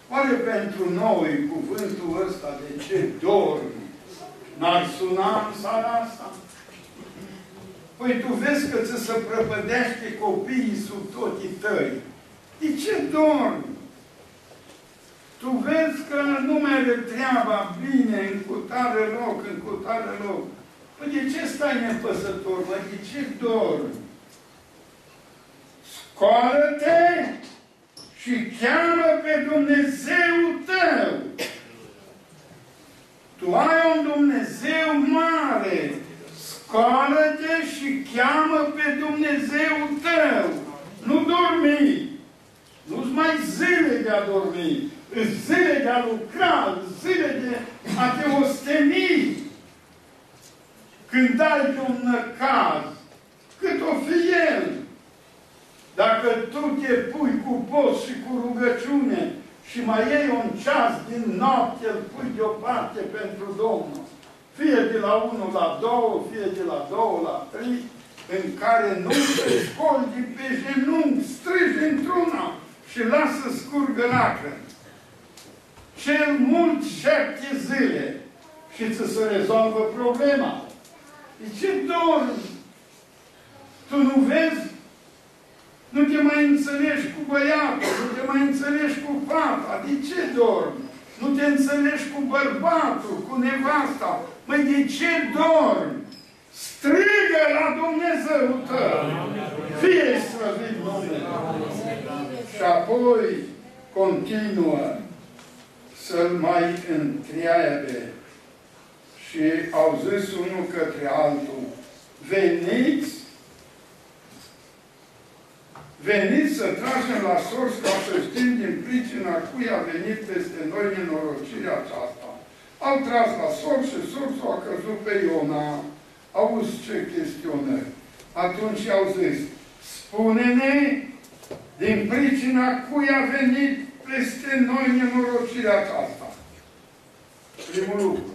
A: Oare pentru noi cuvântul ăsta de ce dormi n-ar suna în seara asta? Păi tu vezi că ți se prăpădește copiii sub ochii tăi. De ce dormi? Tu vezi că nu merge treaba bine în cutare loc, în cutare loc. Păi de ce stai nepăsător? Mă, de ce dormi? Scoală-te și cheamă pe Dumnezeu tău. Tu ai un Dumnezeu mare. Scoală-te și cheamă pe Dumnezeu tău. Nu dormi. Nu-ți mai zile de a dormi. Îți zile de a lucra. Zile de a te osteni. Când ai de un năcaz, cât o fi el. Dacă tu te pui cu post și cu rugăciune și mai iei un ceas din noapte, îl pui deoparte pentru Domnul, fie de la unu la doi, fie de la doi la trei, în care nu te scoldi pe genunchi, strigi într-una și lasă scurgă lacrimi. Cel mult șapte zile și ți se rezolvă problema. De ce dormi? Tu nu vezi? Nu te mai înțelegi cu băiatul, nu te mai înțelegi cu fata. De ce dormi? Nu te înțelegi cu bărbatul, cu nevasta. Măi, de ce dormi? Strigă la Dumnezeu tău! Fie slăvit numele! Și apoi continuă să-l mai întreabe. Și au zis unul către altul, veniți, veniți să tragem la sorți ca să știm din pricina cui a venit peste noi nenorocirea aceasta. Au tras la sorți și sorțul a căzut pe Iona. Auzi ce chestionări. Atunci i-au zis, spune-ne din pricina cui a venit peste noi nenorocirea aceasta. Primul lucru.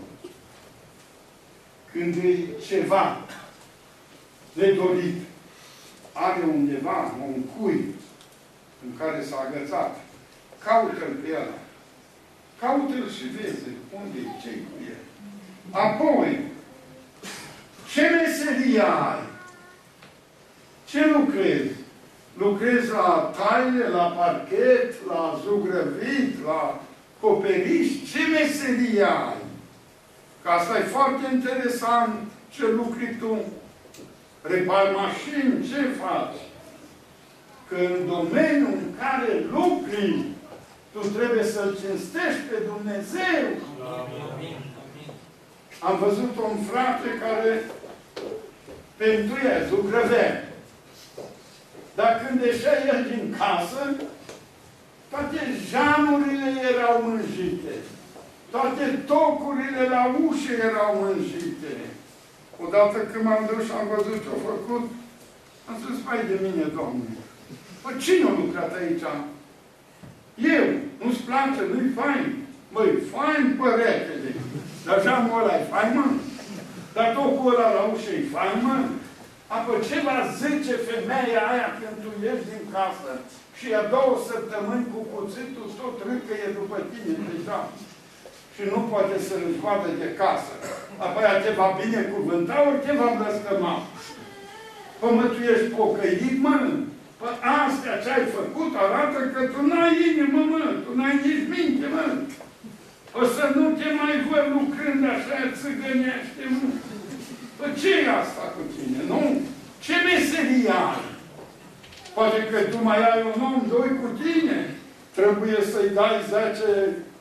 A: Când e ceva nedorit, are undeva un cui în care s-a agățat, caută-l pe ăla. Caută-l și vezi unde e, ce-i cu el. Apoi, ce meserie ai? Ce lucrezi? Lucrezi la taile, la parchet, la zugrăvit, la coperiș? Ce meserie ai? Că asta e foarte interesant ce lucri tu. Repari mașini, ce faci? Că în domeniul în care lucri, tu trebuie să-L cinstești pe Dumnezeu. Amin. Am văzut un frate care pentru el zugrăvea. Dar când ieșea el din casă, toate jamurile erau mânjite. Toate tocurile la ușă erau mânjite. Odată când m-am dus și am văzut ce-a făcut, am zis, hai de mine, Doamne. Păi cine a lucrat aici? Eu. Nu-ți place? Nu-i fain? Măi, fain păretele. Dar jamul ăla e fain, mă? Dar tocul ăla la ușă e fain, mă? Apoi ce va zice femeia aia când tu ieși din casă și a două săptămâni cu cuțitul tot râcăie după tine pe jam și nu poate să-l vadă de casă. Apoi te va binecuvânta ori te va blăstăma. Păi mă, tu ești pocăit, mă? Păi astea ce ai făcut arată că tu n-ai inimă, mă, tu n-ai nici minte, mă. O să nu te mai văd lucrând așa țigănește, mă. Păi ce-i asta cu tine, nu? Ce meserie ai? Poate că tu mai ai un om, doi cu tine. Trebuie să-i dai zece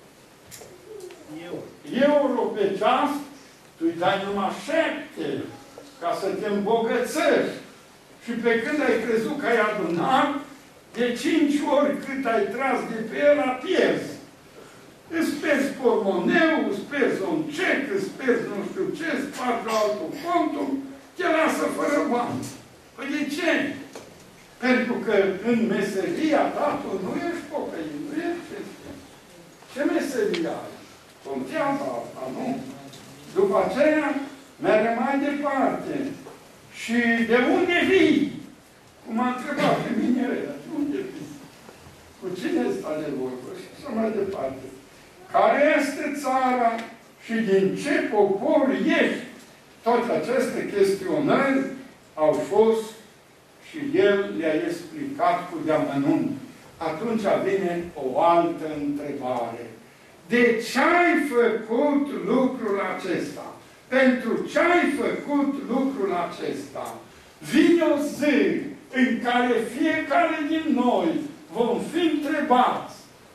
A: euro pe ceas, tu-i dai numai șapte, ca să te îmbogățești. Și pe când ai crezut că ai adunat, de cinci ori cât ai tras de pe el, pierzi. Îți pierzi pormoneu, îți pierzi un cec, îți pierzi nu știu ce, îți spargi altul contul, te lasă fără bani. Păi de ce? Pentru că în meseria ta tu nu ești pocăit, nu ești ce? Ce meseria ai? Contează asta, nu? După aceea, merge mai departe. Și de unde vii? Cum m-a întrebat pe mine, de unde vii? Cu cine stai de vorbă? Și s-a așa mai departe. Care este țara și din ce popor ești? Toate aceste chestionări au fost și el le-a explicat cu deamănunt. Atunci vine o altă întrebare. De ce ai făcut lucrul acesta? Pentru ce ai făcut lucrul acesta? Vine o zi în care fiecare din noi vom fi întrebați.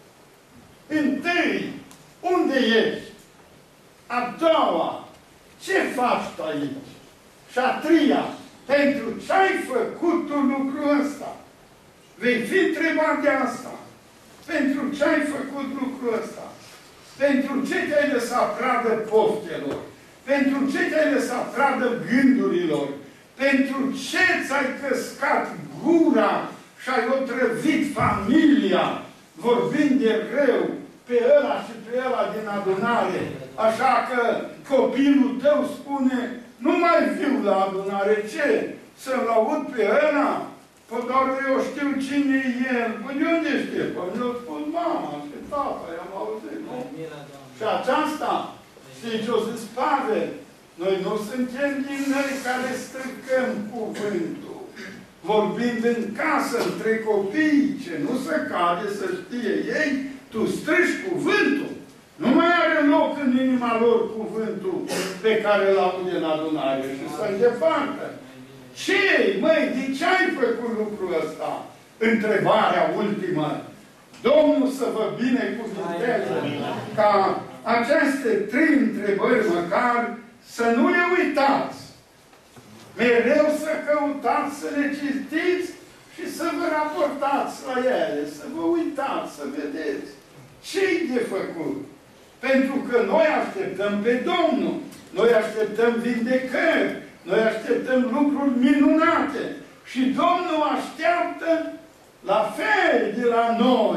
A: Întâi, unde ești? A doua, ce faci tu aici? Și a treia, pentru ce ai făcut tu lucrul ăsta? Vei fi întrebat de asta. Pentru ce ai făcut lucrul ăsta? Pentru ce te-ai lăsat pradă poftelor? Pentru ce te-ai lăsat pradă gândurilor? Pentru ce ți-ai căscat gura și ai otrăvit familia, vorbind de rău pe ăla și pe ăla din adunare? Așa că copilul tău spune, nu mai fiu la adunare, ce? Să-l aud pe ăla? Păi doar eu știu cine e el. Păi de unde știu? Păi mi-a spus mama și tata, i-am auzit, nu? Și aceasta, știi ce-o zis Pavel? Noi nu suntem din noi care stricăm cuvântul. Vorbind în casă, între copii, ce nu se cade să știe ei, tu strici cuvântul. Nu mai are loc în inima lor cuvântul pe care îl aude în adunare și să-i departă. Ce? Măi, de ce ai făcut lucrul ăsta? Întrebarea ultimă. Domnul să vă binecuvânteze ca aceste trei întrebări măcar să nu le uitați. Mereu să căutați, să le citiți și să vă raportați la ele, să vă uitați, să vedeți ce-i de făcut. Pentru că noi așteptăm pe Domnul, noi așteptăm vindecări, noi așteptăm lucruri minunate și Domnul așteaptă la fel de la noi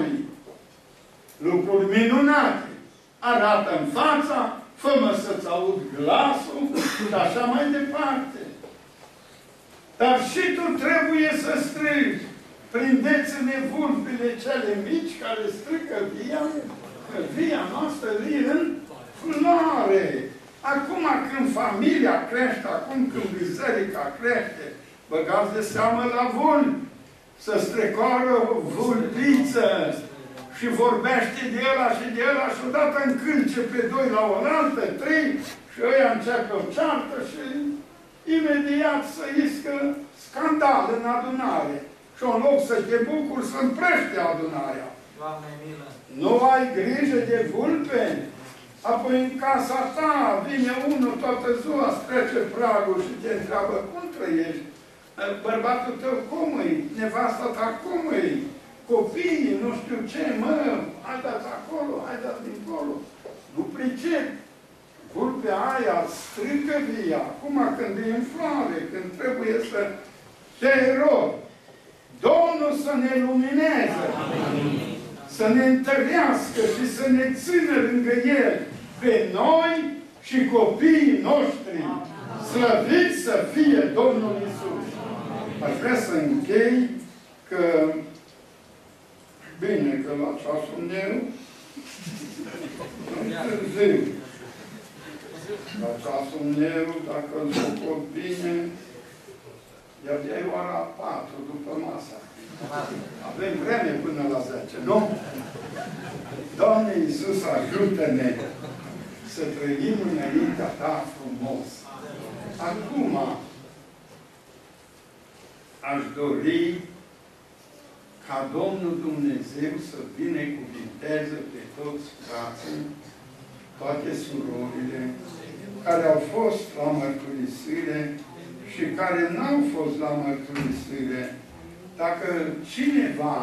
A: lucruri minunate. Arată în fața, fă-mă să-ți aud glasul și așa mai departe. Dar și tu trebuie să strigi. Prindeți-ne vulpile cele mici care strică via, că via noastră e în floare. Acum când familia crește, acum când biserica crește, băgați de seamă la vulpi, să strecoară o vulpiță și vorbește de ăla și de ăla și odată încălce pe doi la oaltă, trei, și ăia încearcă o ceartă și imediat să iscă scandal în adunare. Și în loc să te bucuri, să împrește adunarea.
B: Doamne milă!
A: Nu ai grijă de vulpe? Apoi în casa ta vine unul toată ziua, trece pragul și te întreabă, cum trăiești? Bărbatul tău cum e? Nevasta ta cum e? Copiii, nu știu ce, mă, hai dați acolo, hai dați dincolo. Nu pricep. Vulpea aia strică via. Acum când e în floare, când trebuie să te rog, Domnul să ne lumineze, să ne întărească și să ne țină lângă El, pe noi și copiii noștri. Slăvit să fie Domnul Iisus. Aș vrea să închei că, bine, că la ceasul meu, târziu. La ceasul meu, dacă îl socot bine, de-abia e ora patru după masa. Avem vreme până la zece, nu? Doamne Iisus, ajută-ne să trăim înaintea Ta frumos. Acum aș dori ca Domnul Dumnezeu să binecuvinteze pe toți frații, toate surorile care au fost la mărturisire și care n-au fost la mărturisire. Dacă cineva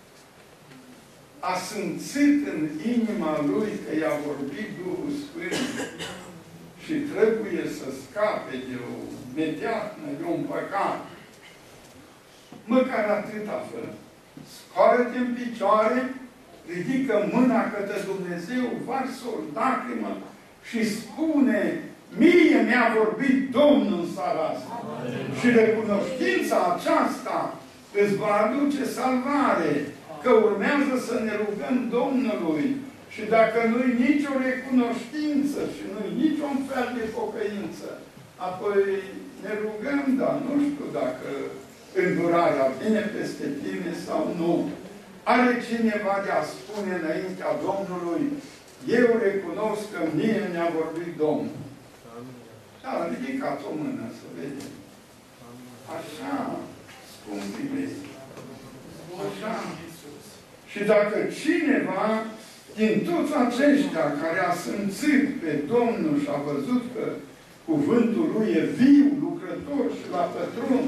A: a simțit în inima lui că i-a vorbit Duhul Sfânt și trebuie să scape de o meteahnă, de un păcat, măcar atâta fă. Scoară-te în picioare, ridică mâna către Dumnezeu, varsă o lacrimă și spune, mie mi-a vorbit Domnul în seara asta. Și recunoștința aceasta îți va aduce salvare. că urmează să ne rugăm Domnului. Și dacă nu-i nicio recunoștință și nu-i niciun fel de pocăință, apoi ne rugăm, dar nu știu dacă îndurarea vine peste tine sau nu. Are cineva de a spune înaintea Domnului, eu recunosc că mie mi-a vorbit Domnul. Da, ridicați o mână să vedem. Așa, scumpii mei. Așa. Și dacă cineva din toți aceștia care a simțit pe Domnul și a văzut că cuvântul lui e viu, lucrător și la pătruns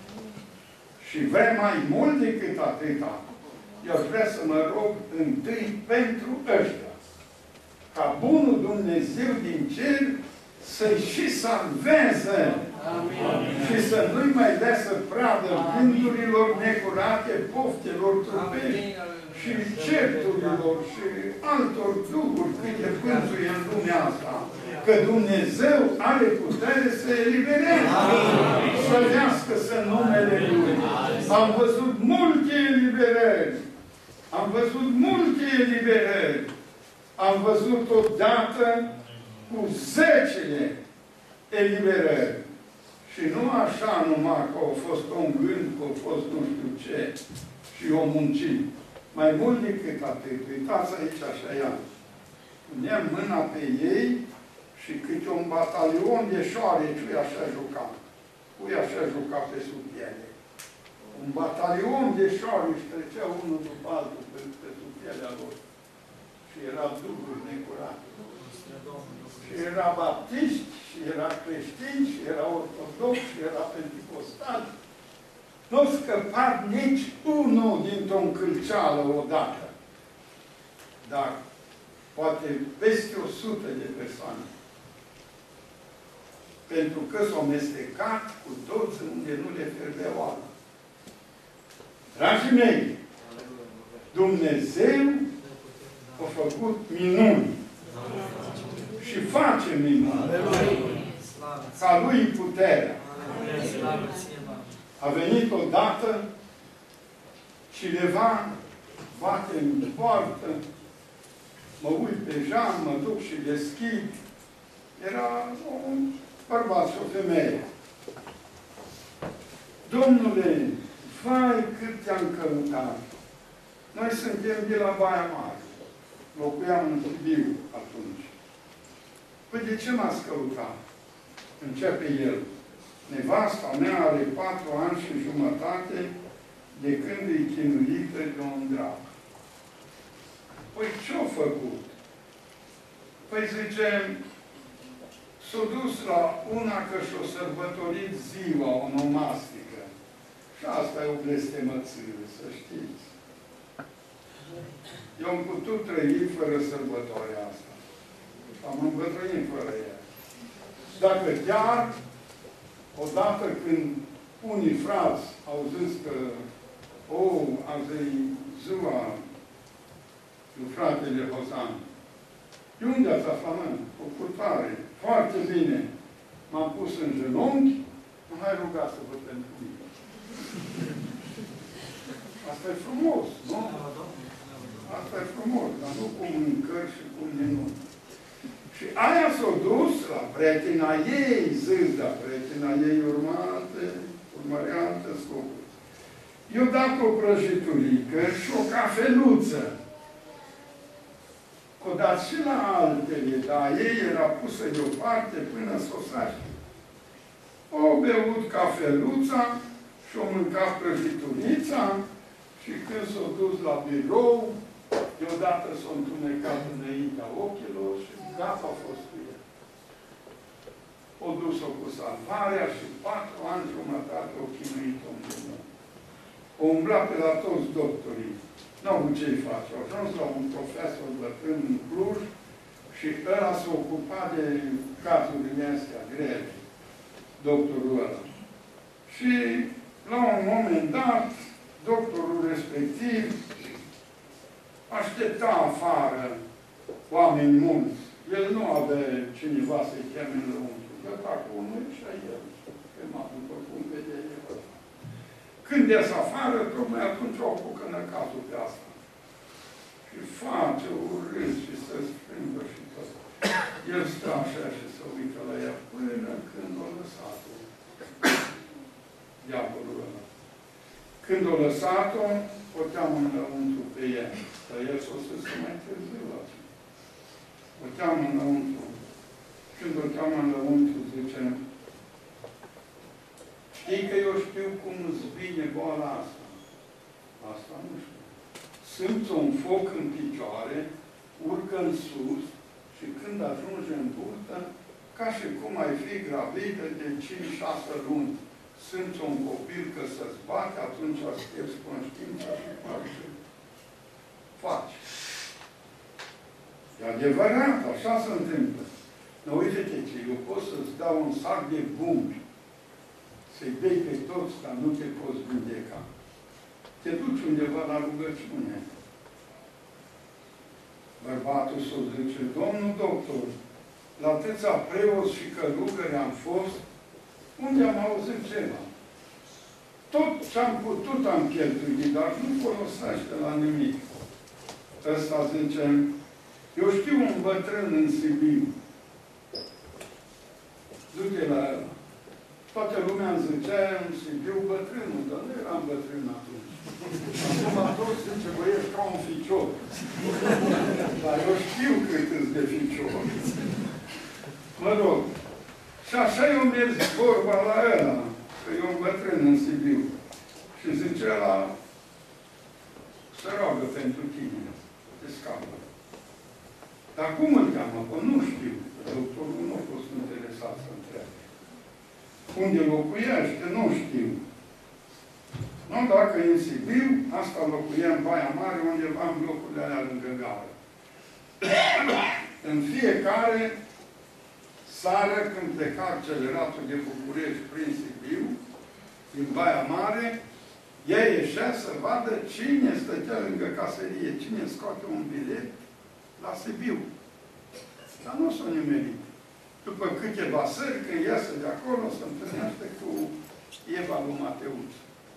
A: și vrea mai mult decât atâta, eu vreau să mă rog întâi pentru ăștia. Ca bunul Dumnezeu din cer să-i și salveze. Amin. Și să nu-i mai lasă pradă gândurilor necurate, poftelor trupești și certurilor și altor duhuri câte pânzuie în lumea asta. Că Dumnezeu are putere să elibereze. Slăvească-se numele Lui. Am văzut multe eliberări. Am văzut multe eliberări. Am văzut odată cu zecile eliberări. Și nu așa numai că au fost un gând, că au fost nu știu ce, și eu muncit. Mai mult decât atât. Uitați aici așa ea. Puneam mâna pe ei și câte un batalion de șoareci, așa juca. Ui așa juca pe sub piele. Un batalion de șoareci trecea unul după altul pe, pe sub pielea lor. Și era duhuri necurate. Și era baptiști, și era creștini, și era ortodoxi, și era penticostali. Nu a scăpat nici unul dintr-o încălceală odată. Dar poate peste o sută de persoane. Pentru că s-au amestecat cu toți unde nu le fierbea oală. Dragii mei, Dumnezeu a făcut minuni. Și face minuni. Ca Lui puterea. A venit odată cineva, bate în poartă, mă uit pe geam, mă duc și deschid. Era un bărbat și o femeie. Domnule, vai cât te-am căutat! Noi suntem de la Baia Mare. Locuiam în Sibiu atunci. Păi de ce m-ați căutat? Începe el. Nevasta mea are patru ani și jumătate de când e chinuită de un drac. Păi ce-a făcut? Păi zice, s-a dus la una că și-a sărbătorit ziua onomastică. Și asta e o blestemățire, să știți. Eu am putut trăi fără sărbătoarea asta. Am îmbătrânit fără ea. Dacă chiar, odată când unii frați au zis că o, azi e ziua lui fratele Hozan. De unde ați aflat, mă? O curtare. Foarte bine. M-am pus în genunchi, mă hai ruga să văd pentru mine. Asta e frumos, nu? Asta e frumos, dar nu cu mâncări și cu minuni. Și aia s-a dus la prietena ei, zis, dar prietena ei urmate, urmărea altă scopuri. Eu dat o prăjiturică și o cafeluță. Că o dat și la altele, dar ei era pusă deoparte până s-o saște. O beut cafeluța și o mâncat prăjiturița și când s-a dus la birou, deodată s-a întunecat înaintea ochilor și gata a fost cu el. O dus-o cu salvarea și patru ani jumătate o chinuit-o în lume. O umbla pe la toți doctorii. Nu au ce-i face. Au ajuns la un profesor bătrân în Cluj și ăla s-a ocupat de cazurile astea grele, doctorul ăla. Și la un moment dat, doctorul respectiv aștepta afară oameni mulți. El nu avea cineva să-i cheme în lăuntru. Găta cu unul și a el. Chema după cum vedea el. Când ies afară, tocmai atunci o apucă năcatul pe asta. Și face urât și se strâmbă și tot. El stă așa și se uită la ea până când o lăsat-o. Diavolul ăla. Când o lăsat-o, o teamă înăuntru pe ea. Dar el s-o să mai târziu la ce. O teamă înăuntru. Când o teamă înăuntru, zice, știi că eu știu cum îți vine boala asta. Asta nu știu. Simți un foc în picioare, urcă în sus și când ajunge în burtă, ca și cum ai fi gravidă de cinci șase luni, simți un copil că se-ți bate, atunci îți pierzi conștiința și faci. Faci. E adevărat, așa se întâmplă. Dar uite-te ce, eu pot să-ți dau un sac de bumbi, să-i bei pe toți, dar nu te poți vindeca. Te duci undeva la rugăciune. Bărbatul s-o zice, domnul doctor, la atâția preoți și călugări am fost, unde am auzit ceva? Tot ce-am putut am cheltuit, dar nu folosește la nimic. Ăsta zice, eu știu un bătrân în Sibiu. Du-te la el. Toată lumea îmi zicea în Sibiu bătrânul, dar nu eram bătrân atunci. Acum toți zice, bă, ești ca un ficior. Dar eu știu cât îți de ficior. Mă rog. Și așa eu merg vorba la ăla, că eu un bătrân în Sibiu. Și zice ăla, se roagă pentru tine, te scapă. Dar cum îl cheamă? Că nu știu. Doctorul nu a fost interesat să întrebe. Unde locuiește? Nu știu. Nu, dacă e în Sibiu, asta locuia în Baia Mare, undeva în blocurile alea lângă gară. În fiecare seară, când pleca acceleratul de București prin Sibiu, din Baia Mare, ea ieșea să vadă cine stătea lângă caserie, cine scoate un bilet la Sibiu. Dar nu s-o nimerit. După câteva sări, când iasă de acolo, se întâlnește cu Eva lui Mateuț.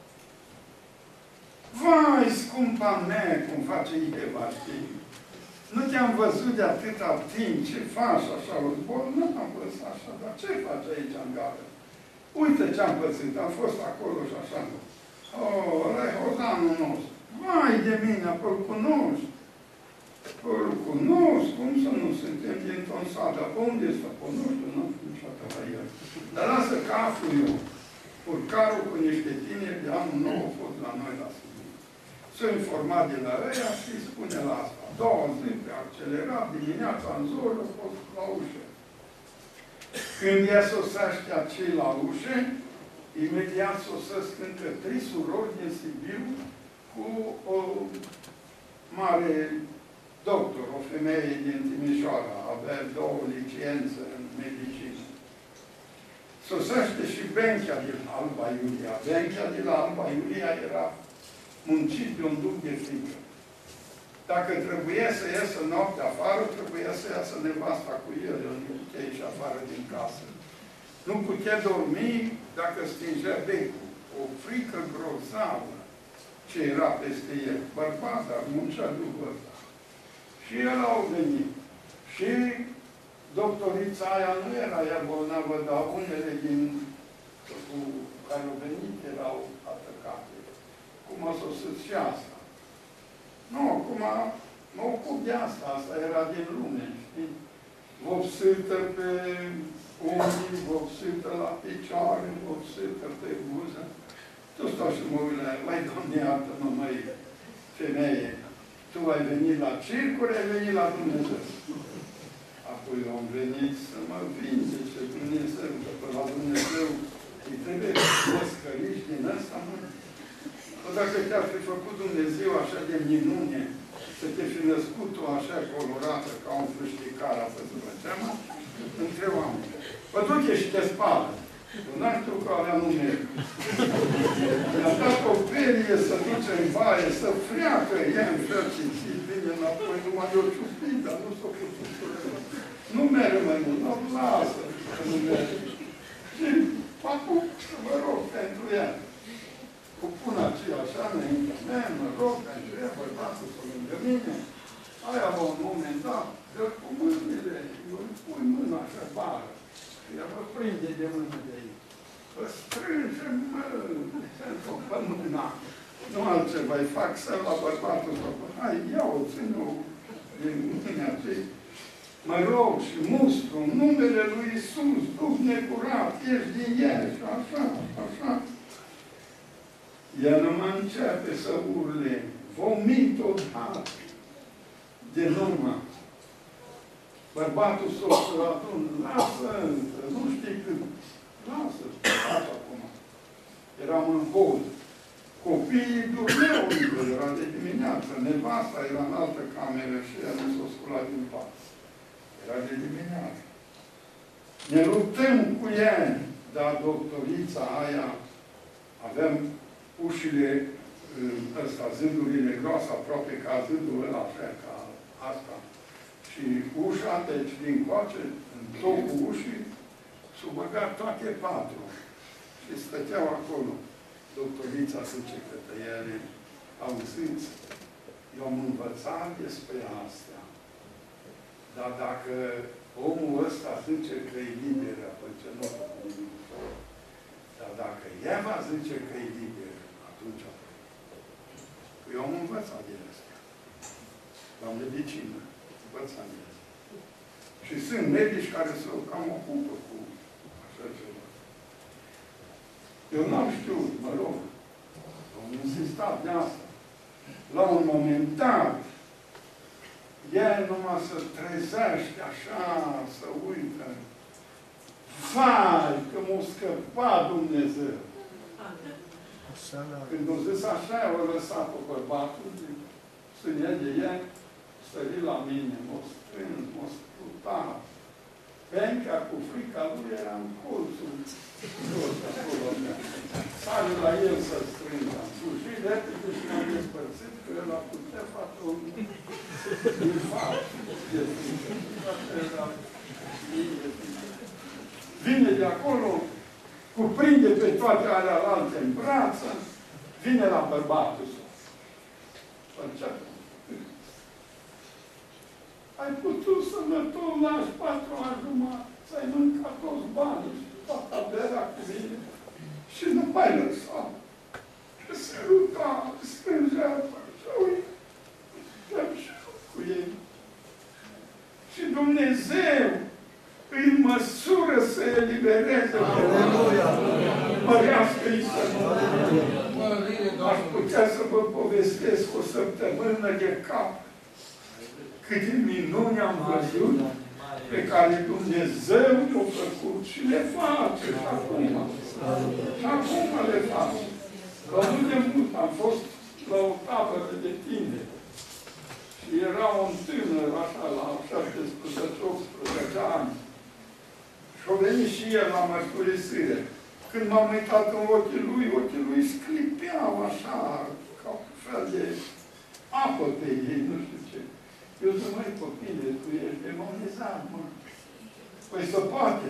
A: Vai, scumpa mea, cum face Eva, știi? Nu te-am văzut de atâta timp, ce faci așa, o zbor? Nu am văzut așa, dar ce faci aici în gară? Uite ce-am pățit, am fost acolo și așa. Oh, ăla e hodanul nostru. Vai de mine, apoi cunoști. Îl cunosc, cum să nu suntem dintr-un sat, dar pe unde stă? Păi nu știu, nu știu niciodată la el. Dar lasă că aflu eu. Urcarul cu niște tineri de anul nou au fost la noi la Sibiu. S-a informat de la ăia și îi spune la asta. Două zi pe accelerat, dimineața în zoră, a fost la ușă. Când ea sosește acei la ușă, imediat sosesc încă trei surori din Sibiu cu o mare doctor, o femeie din Timișoara, avea două licențe în medicină. Sosește și Benchea din Alba Iulia. Benchea din Alba Iulia era muncit de un duc de frică. Dacă trebuia să iasă noaptea afară, trebuia să iasă nevasta cu el, el nu putea ieși afară din casă. Nu putea dormi dacă stingea becul. O frică grozavă ce era peste el. Bărbat, dar muncea după ăsta. Și el au venit. Și doctorița aia nu era ea bolnavă, dar unele din cu care au venit erau atacate. Cum a sosit și asta. Nu, acum mă ocup de asta. Asta era din lume, știi? Vopsită pe unghii, vopsită la picioare, vopsită pe buză. Tu stau și mă uit la ea. Mai, Doamne, iartă-mă, măi, femeie. Tu ai venit la circuri, ai venit la Dumnezeu. Apoi am venit să mă vindece Dumnezeu, că pe la Dumnezeu îi trebuie măscăriși din ăsta, mă. Că dacă te-ar fi făcut Dumnezeu așa de minune, să te fi născut tu așa colorată, ca un frâșticar, apă să făceam, întrebam. Pă du-te și te spală. Eu n-am știu că alea nu merg. Mi-a dat o perie să duce în baie, să freacă ea în fel și vine înapoi, numai eu ciupit, dar nu s-o putut. Nu merg mai mult, nu lasă că nu merg. Și acum, mă rog, pentru ea. O pun înaintea mea, mă rog, ca și ea, bărbatul să lângă mine. Aia, la un moment dat, dă cu mâinile, eu îi pui mâna așa bară. Și ea mă prinde de mână de aici. Vă strânge, mă, să-mi pe mâna. Nu altceva, îi fac să la bărbatul să spun, hai, ia-o, ține-o din mâinea aceea. Mă rog și mustru, în numele lui Iisus, Duh necurat, ești din el și așa, așa. Ea nu mă începe să urle, vomit odată, de urmă. Bărbatul s-o atunci, lasă, nu știi cât, lasă, faci acum. Eram în hol. Copiii dormeau, era de dimineață, nevasta era în altă cameră și ea nu s-o scula din pat. Era de dimineață. Ne luptăm cu ea, dar doctorița aia, aveam ușile ăsta, zândurile groase, aproape ca zândul ăla, așa, ca asta. Și ușa, deci, din coace, în tocul ușii, s-au băgat toate patru. Și stăteau acolo. Doctorița zice că ele, auziți, eu am învățat despre astea. Dar dacă omul ăsta zice că e liber, atunci nu o Dar dacă Eva zice că e liber, atunci eu am învățat de astea. La medicină, învățat de astea. Și sunt medici care se cam ocupă cu așa ceva. Eu n-am știut, mă rog. Am insistat de asta. La un moment dat, el numai să trezește așa, să uită. Vai, că m-a scăpat Dumnezeu! Când a zis așa, o lăsat-o bărbatul, sânia de ea, sări la mine, m-a strâns, m-a scrutat. Benca cu frica lui era în colțul jos, acolo. Sare la el să strângă. Am fugit repede și m-am despărțit, că el a putea face un infarct de frică. Vine de acolo, cuprinde pe toate alea alte în brață, vine la bărbatul său. Făcea. Ai putut să mă tot lași patru ani jumătate, să-ai mâncat toți banii și toată berea cu mine și nu mai lăsa. Și se ruta, strângea, și uite, și cu ei. Și Dumnezeu îi măsură să elibereze mărească-i să aș putea să vă povestesc o săptămână de cap câte minuni am văzut pe care Dumnezeu le-a făcut și le face și acum. Și acum le face. Că nu de mult am fost la o tabără de tine. Și era un tânăr, așa, la șaptesprezece optsprezece ani. Și a venit și el la mărturisire. Când m-am uitat în ochii lui, ochii lui sclipeau așa, ca un fel de apă pe ei, nu știu ce. Eu zic, măi, copile, tu ești demonizat, mă. Păi să poate.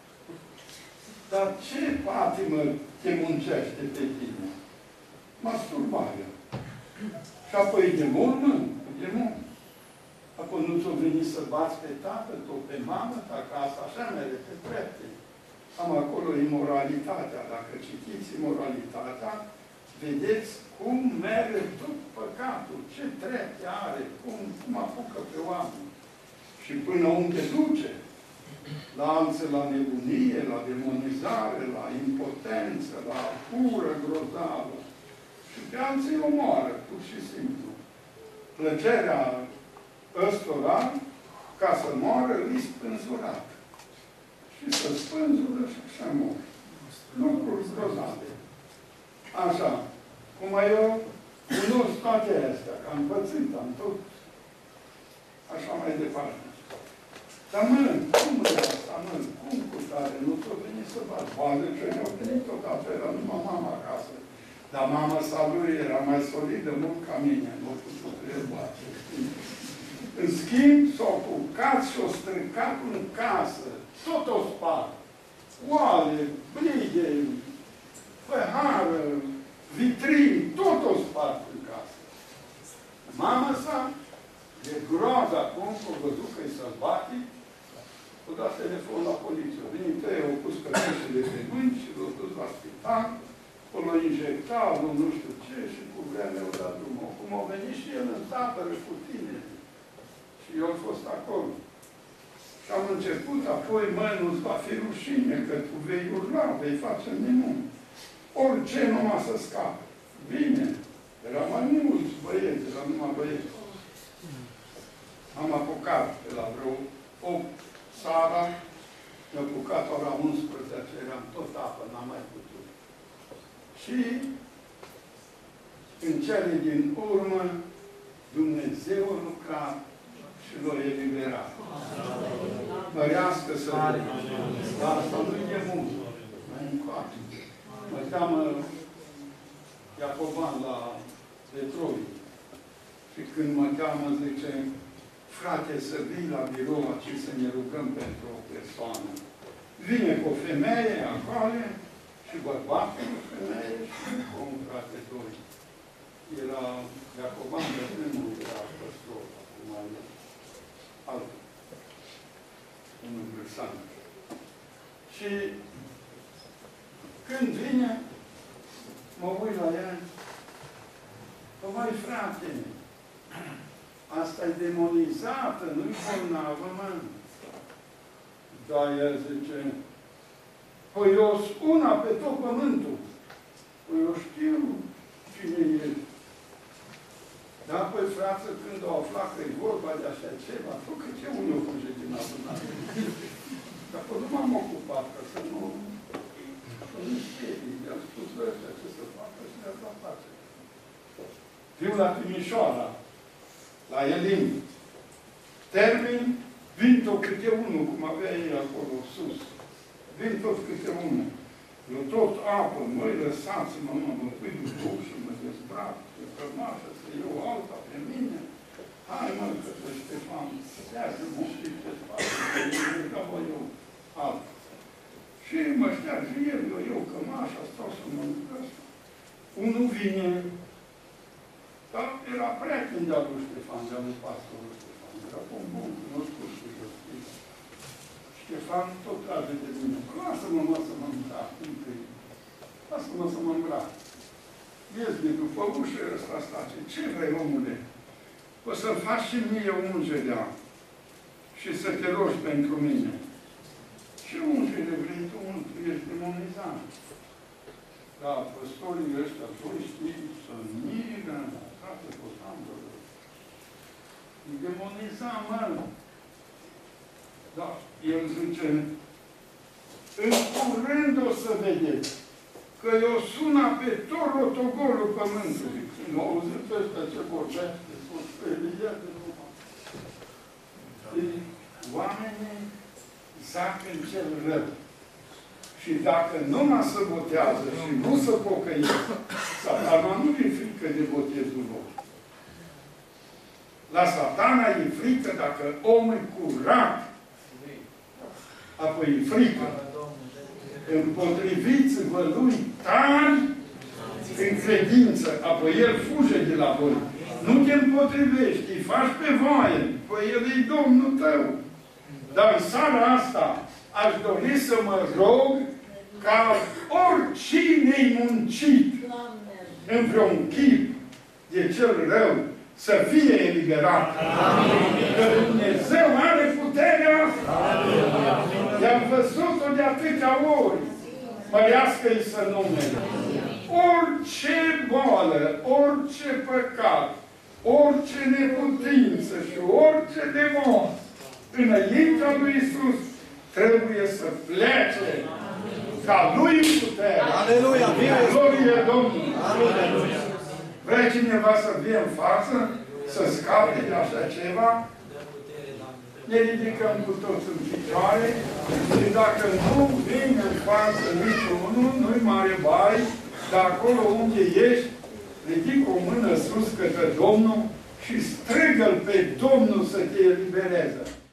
A: Dar ce patimă te muncește pe tine? Masturbarea. Și apoi de mult, mă? De mult. Apoi nu ți-o venit să bați pe tată, tot pe mamă, dacă asta așa mere pe trepte. Am acolo imoralitatea. Dacă citiți imoralitatea, vedeți cum merge tot păcatul, ce trepte are, cum, cum apucă pe oameni. Și până unde duce. La alții la nebunie, la demonizare, la impotență, la ură grozavă. Și pe alții omoară, pur și simplu. Plăcerea ăstora, ca să moară, îi spânzurat. Și să spânzură și așa mor. Lucruri grozave. Așa. Cum eu cunosc toate astea, că am pățit, am tot. Așa mai departe. Dar mă, cum e asta, mă? Cum cu tare? Nu ți-o venit să faci? Poate că ne-au venit tot apă, era numai mama acasă. Dar mama sa lui era mai solidă mult ca mine, nu a putut el bate. În schimb, s-au apucat și o strâncat în casă. Tot o spart. Oale, brige, păhară, vitrini, tot o spart în casă. Mama sa, de groază acum, că a văzut că e sălbatic, o dat telefon la poliție. O venit ei, au pus căruțe de pe mâini și l-au dus la spital, o l-au injectat, nu știu ce, și cu vreme o dat drumul. Cum a venit și el în tabără cu tine. Și eu am fost acolo. Și am început, apoi, mă, nu-ți va fi rușine, că tu vei urla, vei face minuni. Orice numai să scape. Bine, erau mai mulți băieți, erau numai băieți. Am apucat pe la vreo opt seara, mi-am apucat ora unsprezece, eram tot apă, n-am mai putut. Și în cele din urmă, Dumnezeu a lucrat și l-a eliberat. Mărească să dar asta nu e mult. Mai încoace. Mă cheamă Iacoban la Detroit. Și când mă cheamă, zice, frate, să vii la birou aici să ne rugăm pentru o persoană. Vine cu o femeie acolo și bărbatul cu femeie și cu un frate doi. Era Iacoban, de nu era păstor, acum e altul. Unul brăsant. Și când vine, mă uit la el, păi, mai frate, asta e demonizată, nu-i bolnavă, mă. Dar el zice, păi eu spuna pe tot pământul. Păi eu știu cine e. Da, păi frață, când au aflat că e vorba de așa ceva, tu că ce unul eu fuge din adunare? Dar păi nu m-am ocupat, că să nu... să nu știe. I-am spus la ăștia ce să facă și le-a dat face. Fiu la Timișoara, la Elim. Termin, vin tot câte unul, cum avea ei acolo sus. Vin tot câte unul. Eu tot apă, măi, lăsați-mă, mă, mă pui în duc și mă dezbrac, pe cămașă, să iau alta pe mine. Hai, mă, că să Ștefan, stează-mă un pic pe spate, că dau eu alta. Și mă șteargă el, eu iau cămașa, stau să mă lucrez. Unul vine, dar era prieten de-a lui Ștefan, de-a lui pastorul Ștefan. Era om bun, cunoscut și eu știu. Ștefan tot trage de mine. Lasă-mă, mă, să mă îmbrac. Lasă-mă să mă îmbrac. Ies-mi după ușă, ăsta stace. Ce vrei, omule? O să-mi faci și mie ungerea și să te rogi pentru mine. Ce ungere vrei tu? Tu ești demonizant. Da, păstorii ăștia, voi știi, să miră, frate, posandul. E demonizant, mă. Da, el zice, în curând o să vedeți că eu suna pe tot rotogolul pământului. Când au auzit ăsta ce vorbește, s-o speriat de numai. Oamenii zac în cel rău. Și dacă nu mă se botează și nu se pocăiesc, Satana nu e frică de botezul lor. La Satana e frică dacă omul e curat, apoi e frică. Împotriviți-vă lui tari în credință, apoi el fuge de la voi. Nu te împotrivești, îi faci pe voie, păi el e Domnul tău. Dar în seara asta aș dori să mă rog ca oricine-i muncit în vreun chip de cel rău să fie eliberat. Că Dumnezeu are puterea asta. I-am văzut-o de atâtea ori. Mărească-i să numele. Orice boală, orice păcat, orice neputință și orice demon înaintea lui Iisus trebuie să plece. Ca lui putere.
B: Aleluia!
A: Glorie Domnului! Aleluia! Vrea cineva să vie în față, să scape de așa ceva? Ne ridicăm cu toți în picioare și dacă nu vine în față niciunul, nu-i mare bai, dar acolo unde ești, ridică o mână sus către Domnul și strigă-L pe Domnul să te elibereze.